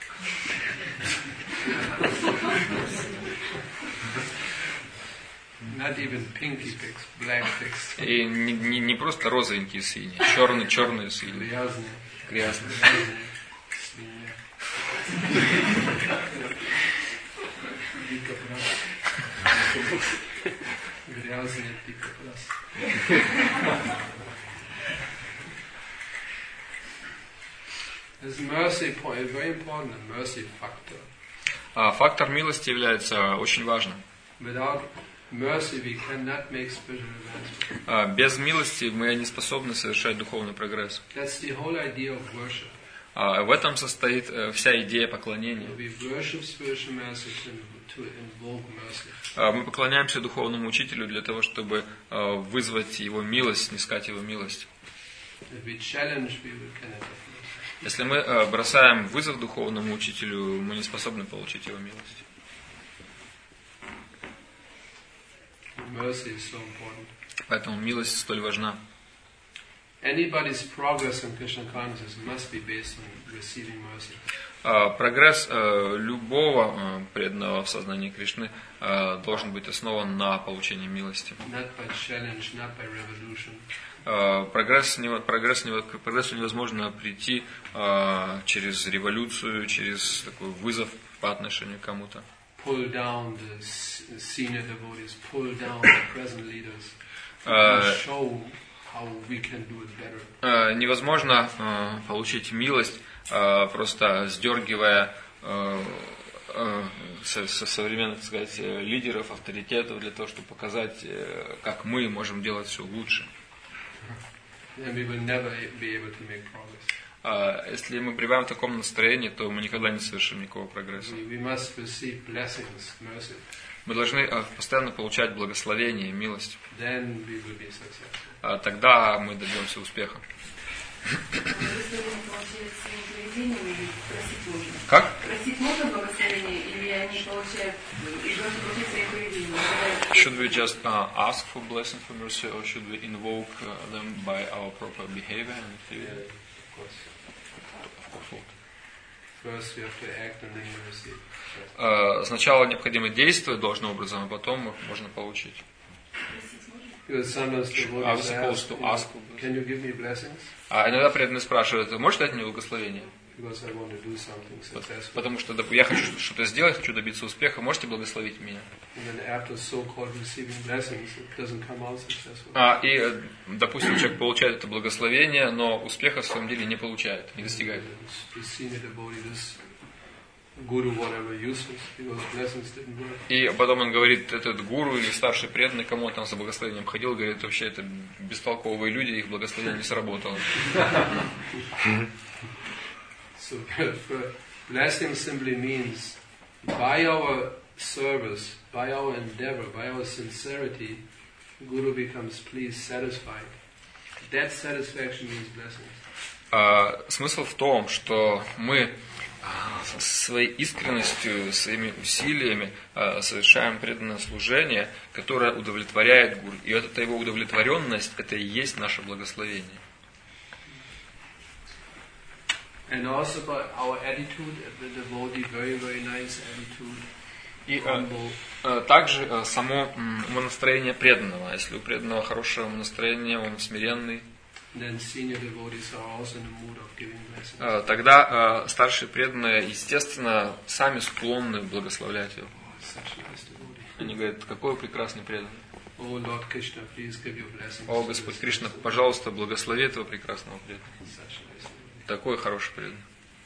Not even pinky pigs, black pigs. И не, не, не просто розовенькие свиньи, черные, черные свиньи. Грязные. Грязные. Свиньи. Грязные дикобраз. This mercy point is very important, the mercy factor. А фактор милости является очень важным. Without mercy we cannot make spiritual advancement. Без милости мы не способны совершать духовный прогресс. That's the whole idea of worship. А в этом состоит вся идея поклонения. We worship spiritual masters to invoke mercy. Мы поклоняемся духовному учителю для того, чтобы вызвать его милость, снискать его милость. If we challenge, we cannot. Если мы бросаем вызов духовному учителю, мы не способны получить его милость. Mercy is so important. Поэтому милость столь важна. anybody's progress in Krishna consciousness must be based on receiving mercy. Uh, прогресс uh, любого uh, преданного в сознании Кришны uh, должен быть основан на получении милости. Not by challenge, not by revolution. Uh, прогресс, не, прогресс, не, к прогрессу невозможно прийти uh, через революцию, через такой вызов по отношению к кому-то. Pull down the senior devotees, pull down the present leaders, uh, show how we can do it better. Uh, невозможно uh, получить милость, uh, просто сдергивая uh, uh, со, со современных, так сказать, лидеров, авторитетов, для того, чтобы показать, uh, как мы можем делать все лучше. And we will never be able to make progress. Uh, если мы пребываем в таком настроении, то мы никогда не совершим никакого прогресса. We, we must receive blessings, mercy. Мы должны uh, постоянно получать благословение, милость. Then we will be successful. Uh, тогда мы добьемся успеха. Как? Просить можно благословение, или они получают, и должны получить свои поведения? Should we just uh, ask for blessing for mercy, or should we invoke uh, them by our proper behavior and activity? Of course. Of course. First we have to act and then we receive. Uh, сначала необходимо действовать должным образом, а потом можно получить. Because sometimes the I was devotees supposed ask, to ask for can you give me blessings? А иногда преданные спрашивают, можешь дать мне благословение? Because I want to do something successful. Потому что я хочу что-то сделать, хочу добиться успеха, можете благословить меня? And then after so-called receiving blessings, it doesn't come out successful. А, и, допустим, человек получает это благословение, но успеха в своем деле не получает, не достигает. The senior devotee, this guru, whatever, useless, because blessings didn't work. И потом он говорит, этот гуру или старший преданный, кому он там за благословением ходил, говорит, вообще это бестолковые люди, их благословение не сработало. So blessing simply means by our service, by our endeavor, by our sincerity, Guru becomes pleased, satisfied. That satisfaction means blessings. А, смысл в том, что мы своей искренностью, своими усилиями а, совершаем преданное служение, которое удовлетворяет Гуру. И вот эта его удовлетворенность, это и есть наше благословение. And also by our attitude, the devotee, very, very nice attitude, И humble. а, также а, само м, настроение преданного. Если у преданного хорошее настроение, он смиренный, Then senior devotees are also in the mood of giving blessings. а, тогда а, старшие преданные, естественно, сами склонны благословлять его. Such a nice devotee. Они говорят, какой прекрасный преданный. Oh Lord Krishna, please give your blessings. О, to Господь this Кришна, devotee. пожалуйста, благослови этого прекрасного преданного. Such a nice devotee. Такой хороший преданный.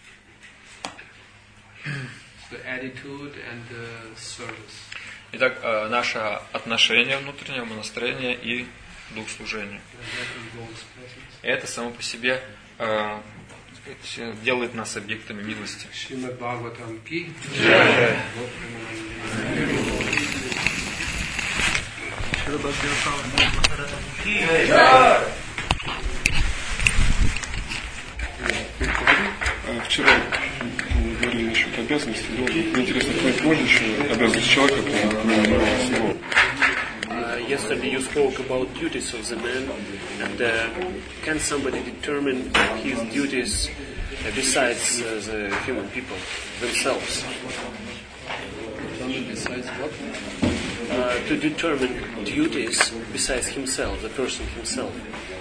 The attitude and the service. Итак, э, наше отношение внутреннее, настроение и дух служения. And that involves blessings. Это само по себе э, так сказать, делает нас объектами милости. Srimad Bhagavatam ki. Вчера мы говорили насчет обязанностей. Мне интересно понять, можно еще обязанность человека принимать всего? Yesterday you spoke about duties of the man, and uh, can somebody determine his duties uh, besides uh, the human people themselves? Besides what? Uh, to determine duties besides himself, the person himself.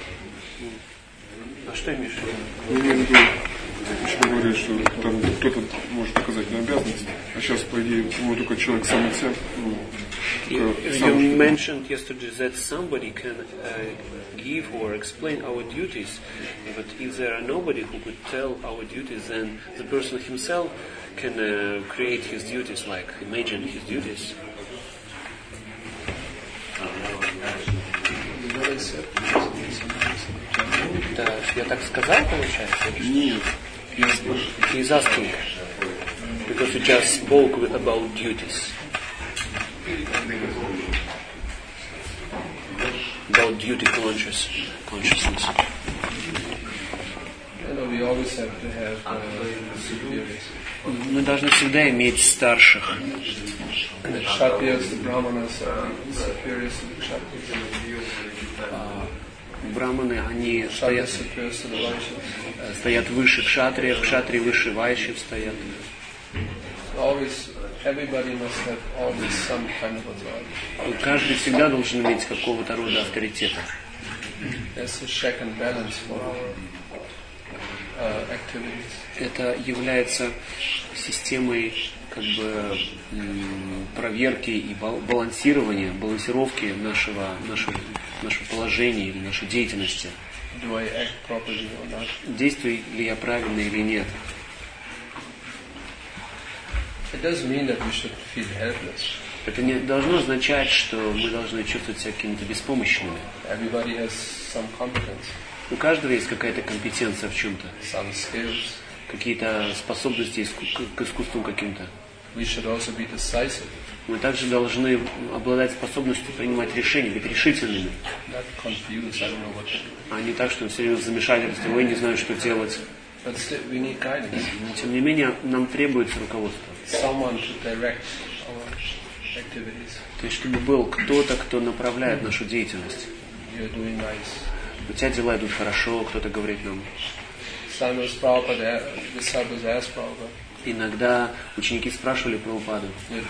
А что имеешь в виду? Ну, я имею в виду, еще говорили, что там кто-то может оказать на обязанность, а сейчас, по идее, всего только человек сам от себя. Ну, You, только you сам, mentioned yesterday that somebody can uh, give or explain our duties, but if there are nobody who could tell our duties, then the person himself can uh, create his duties, like imagine his duties. Да, я так сказал, получается? Нет, я спрашиваю. He's asking because you just spoke about duties. About duty conscious consciousness. You know, we always have to have uh, superiors. Мы должны всегда иметь старших. The Kshatriyas, the Brahmanas are superiors to the Kshatriyas. Браманы, они стоят, стоят выше кшатриев, кшатрии выше вайшев стоят. Каждый всегда должен иметь какого-то рода авторитета. Это является системой как бы проверки и балансирования, балансировки нашего, нашего, нашего положения или нашей деятельности. Действую ли я правильно или нет? Это не должно означать, что мы должны чувствовать себя какими-то беспомощными. У каждого есть какая-то компетенция в чем-то. Какие-то способности к искусству каким-то. Мы также должны обладать способностью принимать решения, быть решительными. А не так, что все время в замешательстве, ой, не знаю, что делать. Но тем не менее, нам требуется руководство. То есть, чтобы был кто-то, кто направляет нашу деятельность. У тебя дела идут хорошо, кто-то говорит нам. Иногда ученики спрашивали Прабхупаду: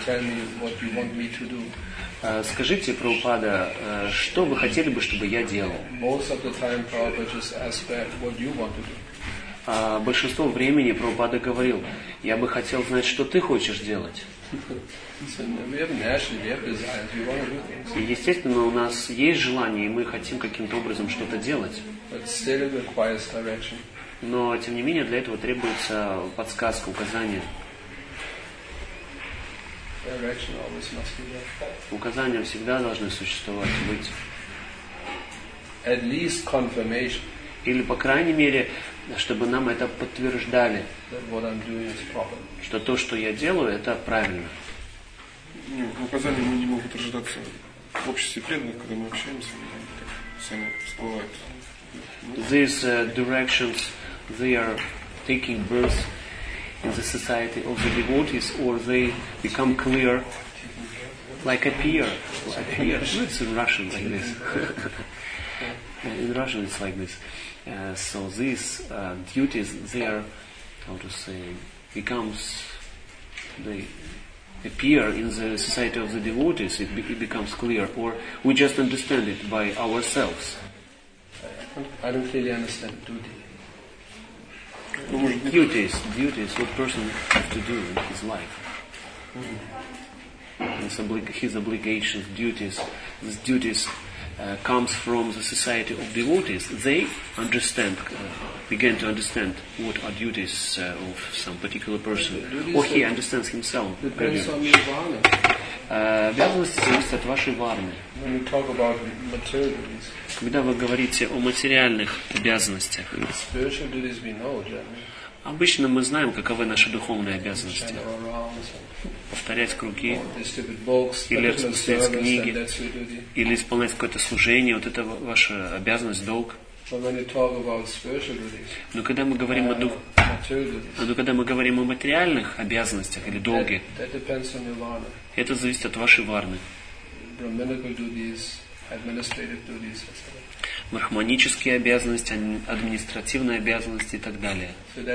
скажите, Прабхупада, что вы хотели бы, чтобы я делал? А большинство времени Прабхупада говорил: я бы хотел знать, что ты хочешь делать. И естественно, у нас есть желание, и мы хотим каким-то образом что-то делать. Но, тем не менее, для этого требуется подсказка, указание. Указания всегда должны существовать, быть. Или, по крайней мере, чтобы нам это подтверждали, что то, что я делаю, это правильно. Указания не могут рождаться в обществе преданных, когда мы общаемся, сами всплывают. These uh, directions, they are taking birth in the society of the devotees, or they become clear, like appear. appear. It's in Russian like this. In Russian it's like this. Uh, so these uh, duties, they are, how to say, becomes, they appear in the society of the devotees, it, be, it becomes clear, or we just understand it by ourselves. I don't really understand duty. Duties, duties, what person has to do in his life. Mm-hmm. His, oblig- his obligations, duties, these duties uh, comes from the society of devotees. They understand, uh, begin to understand what are duties uh, of some particular person, or he understands himself. Depends on your varna. Обязанности зависят от вашей варны. When you talk about material duties, когда вы говорите о материальных обязанностях, spiritual duties we know, generally. Обычно мы знаем, каковы наши духовные обязанности. Повторять круги, или отпускать книги, или исполнять какое-то служение. Вот это ваша обязанность, долг. Но когда мы говорим о дух... Но когда мы говорим о материальных обязанностях или долге, это зависит от вашей варны. Брахманические обязанности, административные обязанности и так далее.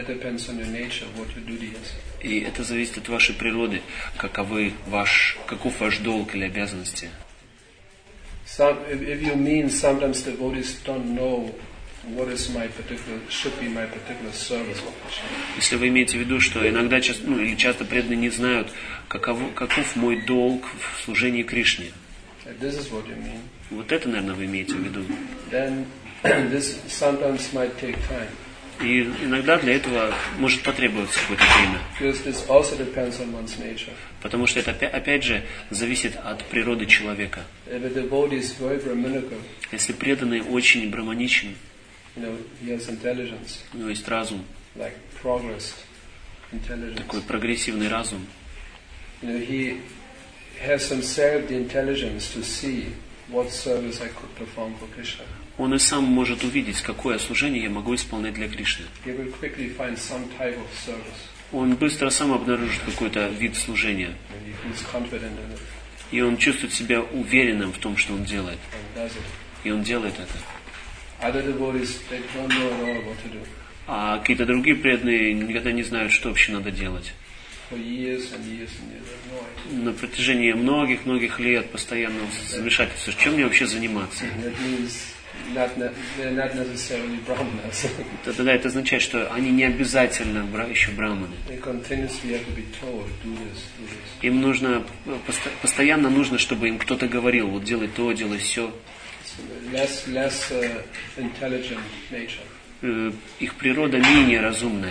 И это зависит от вашей природы, каковы ваш, каков ваш долг или обязанности. Some, if you mean sometimes devotees don't know what is my particular, should be my particular service. Если вы имеете в виду, что иногда часто, ну, или часто преданные не знают, каков, каков мой долг в служении Кришне. This is what you mean. Вот это, наверное, вы имеете в виду. Then this sometimes might take time. И иногда для этого может потребоваться какое-то время. Because this also depends on one's nature. Потому что это опять же зависит от природы человека. If a devotee is very brahmanical, если преданный очень браманичен, you know, he has intelligence, у него есть разум, like progress, intelligence. Такой прогрессивный разум. You know, he has himself the intelligence to see what service I could perform for Krishna. Он и сам может увидеть, какое служение я могу исполнять для Кришны. He will quickly find some type of service. Он быстро сам обнаружит какой-то вид служения. And he feels confident in it. И он чувствует себя уверенным в том, что он делает. And does it. И он делает это. Other devotees, they don't know at all what to do. А какие-то другие преданные никогда не знают, что вообще надо делать. For years and years and years, they have no idea. На протяжении многих-многих лет постоянно замешательство. Чем мне вообще заниматься? That means not, ne- they're not necessarily brahmanas. Тогда это означает, что они не обязательно бра- еще браманы. They continuously have to be told, do this, do this. Им нужно, посто- постоянно нужно, чтобы им кто-то говорил, вот делай то, делай все. It's a less, less uh, intelligent nature. Их природа менее разумная.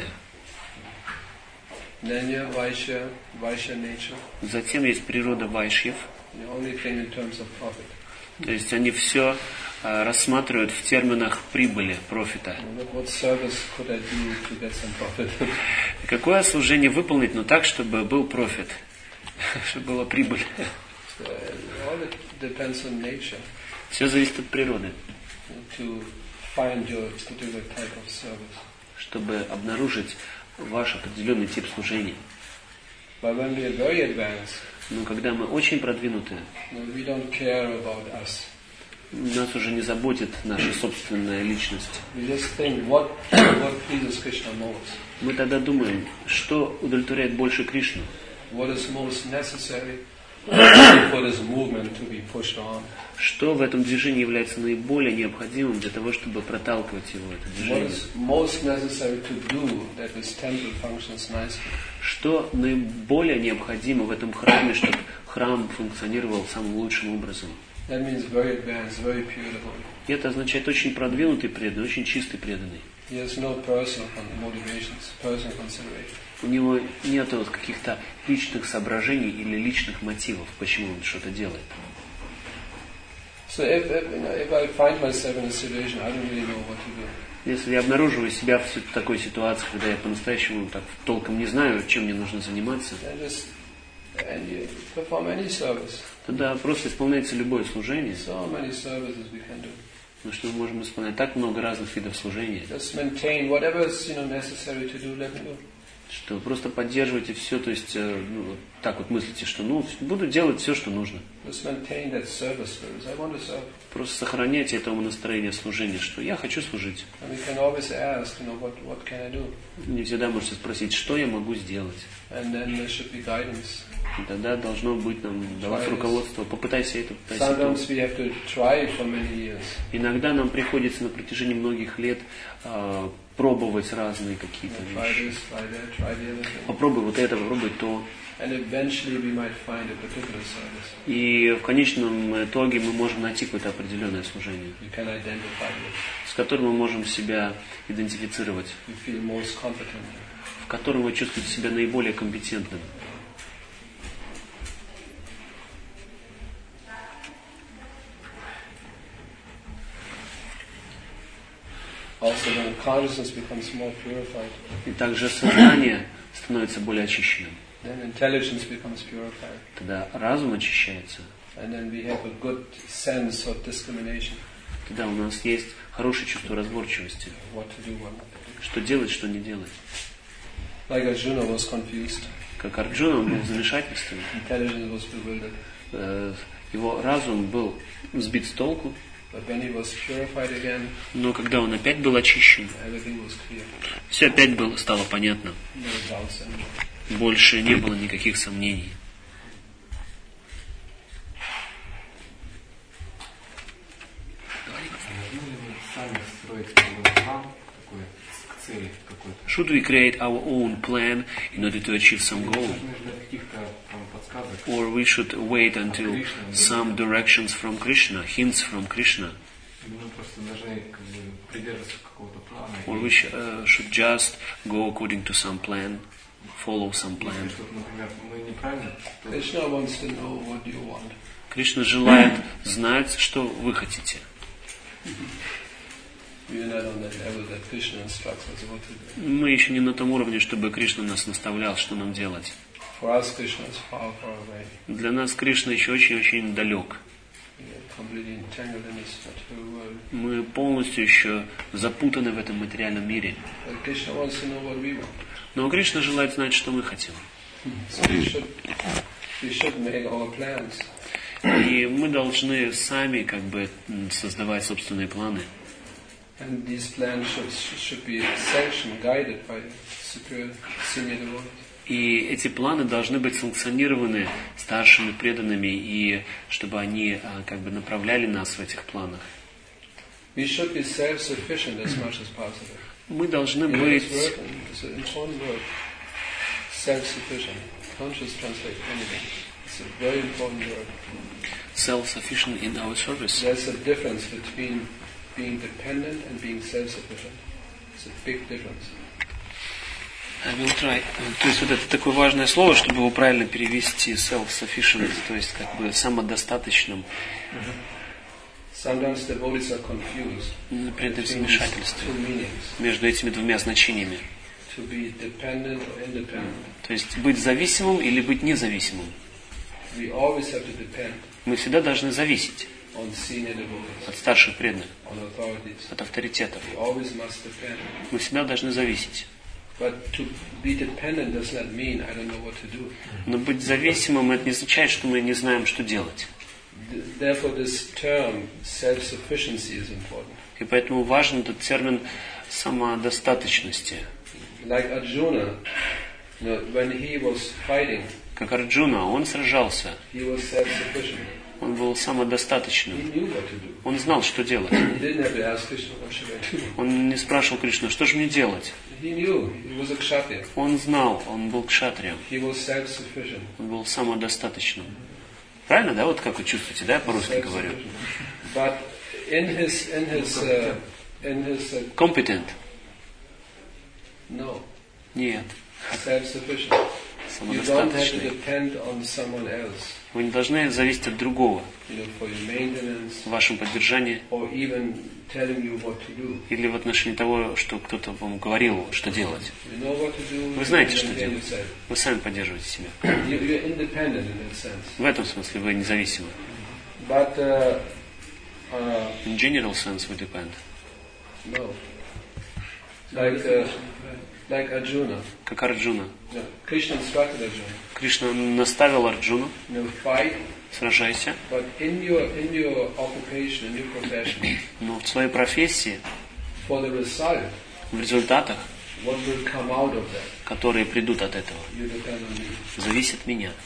Nanya, Vaishya, Vaishya nature. Затем есть природа вайшьев. The only thing in terms of profit. То есть они все а, рассматривают в терминах прибыли, профита. What, what service could I do to get some profit? Какое служение выполнить, но так, чтобы был профит, чтобы была прибыль. So, all it depends on nature Все зависит от природы. to find your particular type of service. Чтобы обнаружить ваш определенный тип служения. But when we are very advanced, Но когда мы очень продвинуты, you know, we don't care about us. нас уже не заботит наша собственная личность. We just think what what pleases Krishna most, Мы тогда думаем, что удовлетворяет больше Кришну, what is most necessary for this movement to be pushed on, что в этом движении является наиболее необходимым для того, чтобы проталкивать его, это what движение. is most necessary to do that this temple functions nicely. Что наиболее необходимо в этом храме, чтобы храм функционировал самым лучшим образом. That means very advanced, very pure devotee. И это означает очень продвинутый преданный, очень чистый преданный. He has no personal motivations, personal consideration. У него нет вот каких-то личных соображений или личных мотивов, почему он что-то делает. So if, if, you know, if I find myself in a situation, I don't really know what to do. Если я обнаруживаю себя в такой ситуации, когда я по-настоящему так толком не знаю, чем мне нужно заниматься, Then just and you perform any service. тогда просто исполняется любое служение. So many services we can do. Потому что мы можем исполнять так много разных видов служения, Just maintain whatever is you know necessary to do. Let me do. что просто поддерживаете все, то есть э, ну, вот так вот мыслите, что ну буду делать все, что нужно. Just maintain that service spirit. I want to serve. Просто сохраняйте это настроение служения, что я хочу служить. And we can always ask, you know, what what can I do? Не всегда можете спросить, что я могу сделать. And then there should be guidance. И тогда должно быть нам давать руководство. Попытайся это, попытайся то. Sometimes we have to try for many years. Иногда нам приходится на протяжении многих лет э, пробовать разные какие-то Try вещи. this, try that, try the other thing. Попробуй вот это, попробуй то. And eventually we might find a particular service. И в конечном итоге мы можем найти какое-то определенное служение, You can identify with. с которым мы можем себя идентифицировать, You feel most competent. в котором вы чувствуете себя наиболее компетентным. Also, when consciousness becomes more purified, И также сознание становится более очищенным. then intelligence becomes purified. Тогда разум очищается. And then we have a good sense of discrimination. Тогда у нас есть хорошее чувство разборчивости. What to do, what not to do. Что делать, что не делать. Like Arjuna was confused. Как Арджуна, он был в замешательстве. Intelligence was bewildered. Э, Его разум был сбит с толку. But when he was purified again, Но когда он опять был очищен, everything was clear. все опять было, стало понятно. No doubts anymore. Больше не было никаких сомнений. Should we create our own plan in order to achieve some goal? Or we should wait until some directions from Krishna, hints from Krishna? Or we sh- uh, should just go according to some plan, follow some plan? Krishna wants to know what you want. Кришна желает знать, что вы хотите. We are not on that level that Krishna instructs us what to do. Мы еще не на том уровне, чтобы Кришна нас наставлял, что нам делать. For us, Krishna is far, far away. Для нас Кришна еще очень-очень далек. We are completely entangled in this material world. Мы полностью еще запутаны в этом материальном мире. But Krishna wants to know what we want. Но Кришна желает знать, что мы хотим. So we should, we should make our plans. И мы должны сами как бы м, создавать собственные планы. And these plans should, should be sanctioned, guided by superior senior devotees. И эти планы должны быть санкционированы старшими преданными, и чтобы они а, как бы направляли нас в этих планах. We should be self-sufficient as much as possible. Мы должны быть... It's an important word. Self-sufficient. Don't just translate anything. It's a very important word. Self-sufficient in our service. There's a difference between being dependent and being self-sufficient. It's a big difference. I will try. То есть вот это такое важное слово, чтобы его правильно перевести, self-sufficient, то есть как бы самодостаточным. Sometimes devotees are confused при этом замешательстве two meanings. между этими двумя значениями. To be dependent or independent. То есть быть зависимым или быть независимым. We always have to depend Мы всегда должны зависеть on senior devotees, от старших преданных, on authorities. от авторитетов. We always must depend. Мы всегда должны зависеть. But to be dependent does not mean I don't know what to do. Но быть зависимым это не означает, что мы не знаем, что делать. Therefore, this term self-sufficiency is important. И поэтому важен этот термин самодостаточности. Like Arjuna, you know, when he was fighting, как Арджуна, он сражался. He was self-sufficient. Он был самодостаточным. He knew what to do. Он знал, что делать. He didn't have to ask Krishna, what should I do? Он не спрашивал Кришну, что же мне делать. He knew. He was a kshatriya. Он знал, он был кшатрием. He was self-sufficient. Он был самодостаточным. Правильно, да? Вот как вы чувствуете, да? Я по-русски говорю. But in his, in his, uh, in his, uh, Competent? No. Нет. Self-sufficient. You don't have to depend on someone else. Вы не должны зависеть от другого You know, for your maintenance, в вашем поддержании or even telling you what to do. или в отношении того, что кто-то вам говорил, что делать. You know what to do, Вы знаете, you что maintain делать. yourself. Вы сами поддерживаете себя. You, you're independent in that sense. В этом смысле вы независимы. But uh, uh, In general sense we depend. no. Like uh, like Arjuna. Как Арджуна. No. Krishna instructed Arjuna. Кришна наставил Арджуну: You know, fight. Сражайся. But in your in your occupation, in your profession, Но в своей профессии, for the result, в результатах, what will come out of that, которые придут от этого, you depend on me. зависит от меня.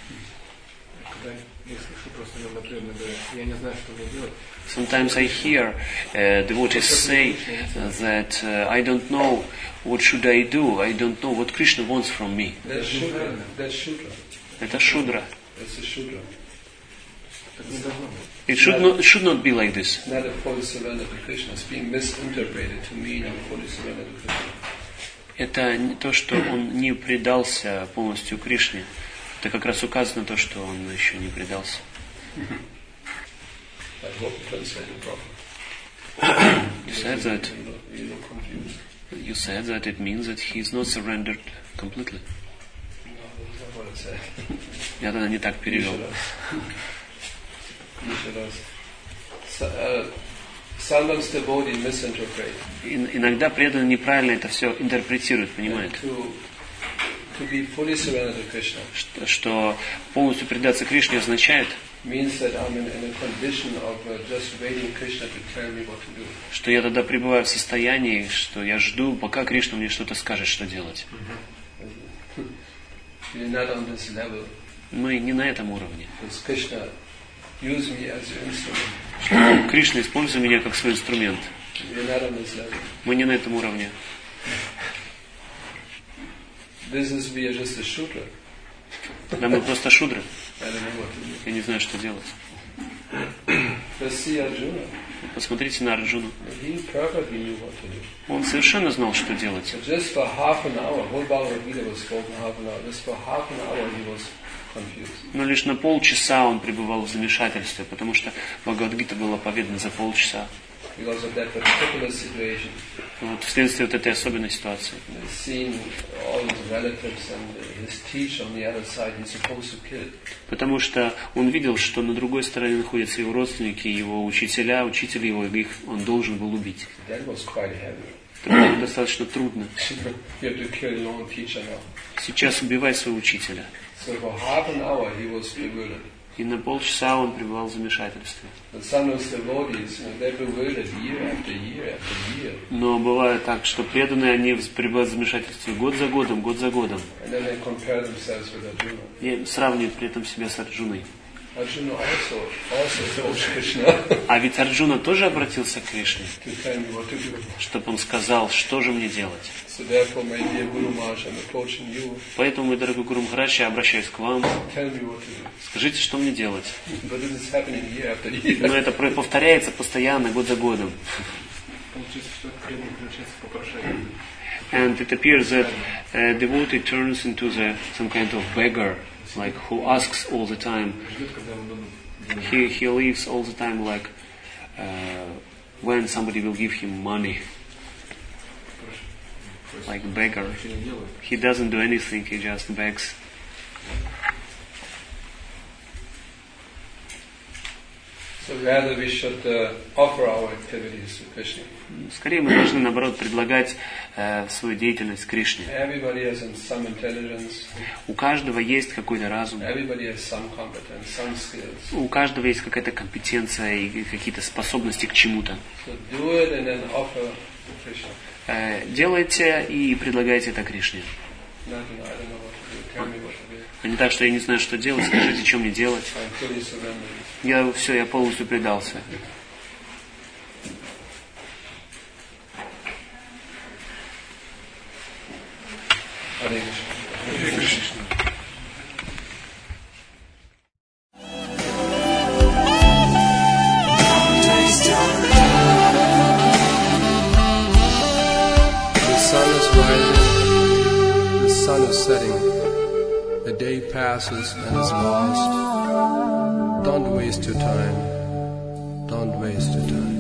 Sometimes I hear uh, devotees say that uh, I don't know what should I do. I don't know what Krishna wants from me. That's Shudra. That's Shudra. Это шудра. That's a Shudra. It should not, it should not be like this. It's not a fully surrender to Krishna. It's being misinterpreted to mean I'm fully surrender to Krishna. Это не то, что он не предался полностью Кришне. Это как раз указано то, что он еще не предался. I hope you translated properly. You said that. You look, you look confused. You said that it means that he is not surrendered completely. No, that's not what it said. Я тогда не так перевел. Sometimes devotees misinterpret. Иногда преданные неправильно это все интерпретируют, понимают? To, to be fully surrendered to Krishna Что, что полностью предаться Кришне означает, means that I'm in, in a condition of uh, just waiting Krishna to tell me what to do. что я тогда пребываю в состоянии, что я жду, пока Кришна мне что-то скажет, что делать. You're not on this level. Мы не на этом уровне. Because Krishna use me as your instrument. Кришна, используй меня как свой инструмент. You're not on this level. Мы не на этом уровне. This is we are just a shudra. Да мы просто шудры. I don't know what to do. Я не знаю, что делать. Just see Arjuna. Посмотрите на Арджуну. He perfectly knew what to do. Он совершенно знал, что делать. So just for half an hour, whole Bhagavad Gita was spoken half an hour. Just for half an hour he was confused. Но лишь на полчаса он пребывал в замешательстве, потому что Бхагавад-гита была поведана за полчаса. Because of that particular situation. Вот вследствие вот этой особенной ситуации. Seeing all his relatives and his teacher on the other side, he's supposed to kill. Потому что он видел, что на другой стороне находятся его родственники, его учителя, учитель его, их он должен был убить. That was quite heavy. Это было достаточно трудно. You have to kill your own teacher now. Сейчас убивай своего учителя. So for half an hour he was bewildered. И на полчаса он пребывал в замешательстве. Но бывает так, что преданные, они пребывают в замешательстве год за годом, год за годом. И сравнивают при этом себя с Арджуной. А ведь Арджуна тоже обратился к Кришне, чтобы он сказал, что же мне делать. Поэтому, мой дорогой Гуру Махарадж, я обращаюсь к вам. Скажите, что мне делать. Но это повторяется постоянно, год за годом. And it appears that a devotee turns into the, some kind of beggar, like who asks all the time. He, he lives all the time like uh, when somebody will give him money. Like a beggar. He doesn't do anything, he just begs. So rather we should uh, offer our activities to Krishna. Скорее мы должны, наоборот, предлагать э, свою деятельность Кришне. Everybody has some intelligence. У каждого есть какой-то разум. Everybody has some competence, some skills. У каждого есть какая-то компетенция и какие-то способности к чему-то. So do it and then offer to Krishna. Э, делайте и предлагайте это Кришне. Not, you know, I don't know what to do. Tell me what to do. А не так, что я не знаю, что делать, скажите, что мне делать. I'm fully surrendered. Я все, я полностью предался. Hare Krishna. The sun is rising, the sun is setting. The day passes and is lost. Don't waste your time. Don't waste your time.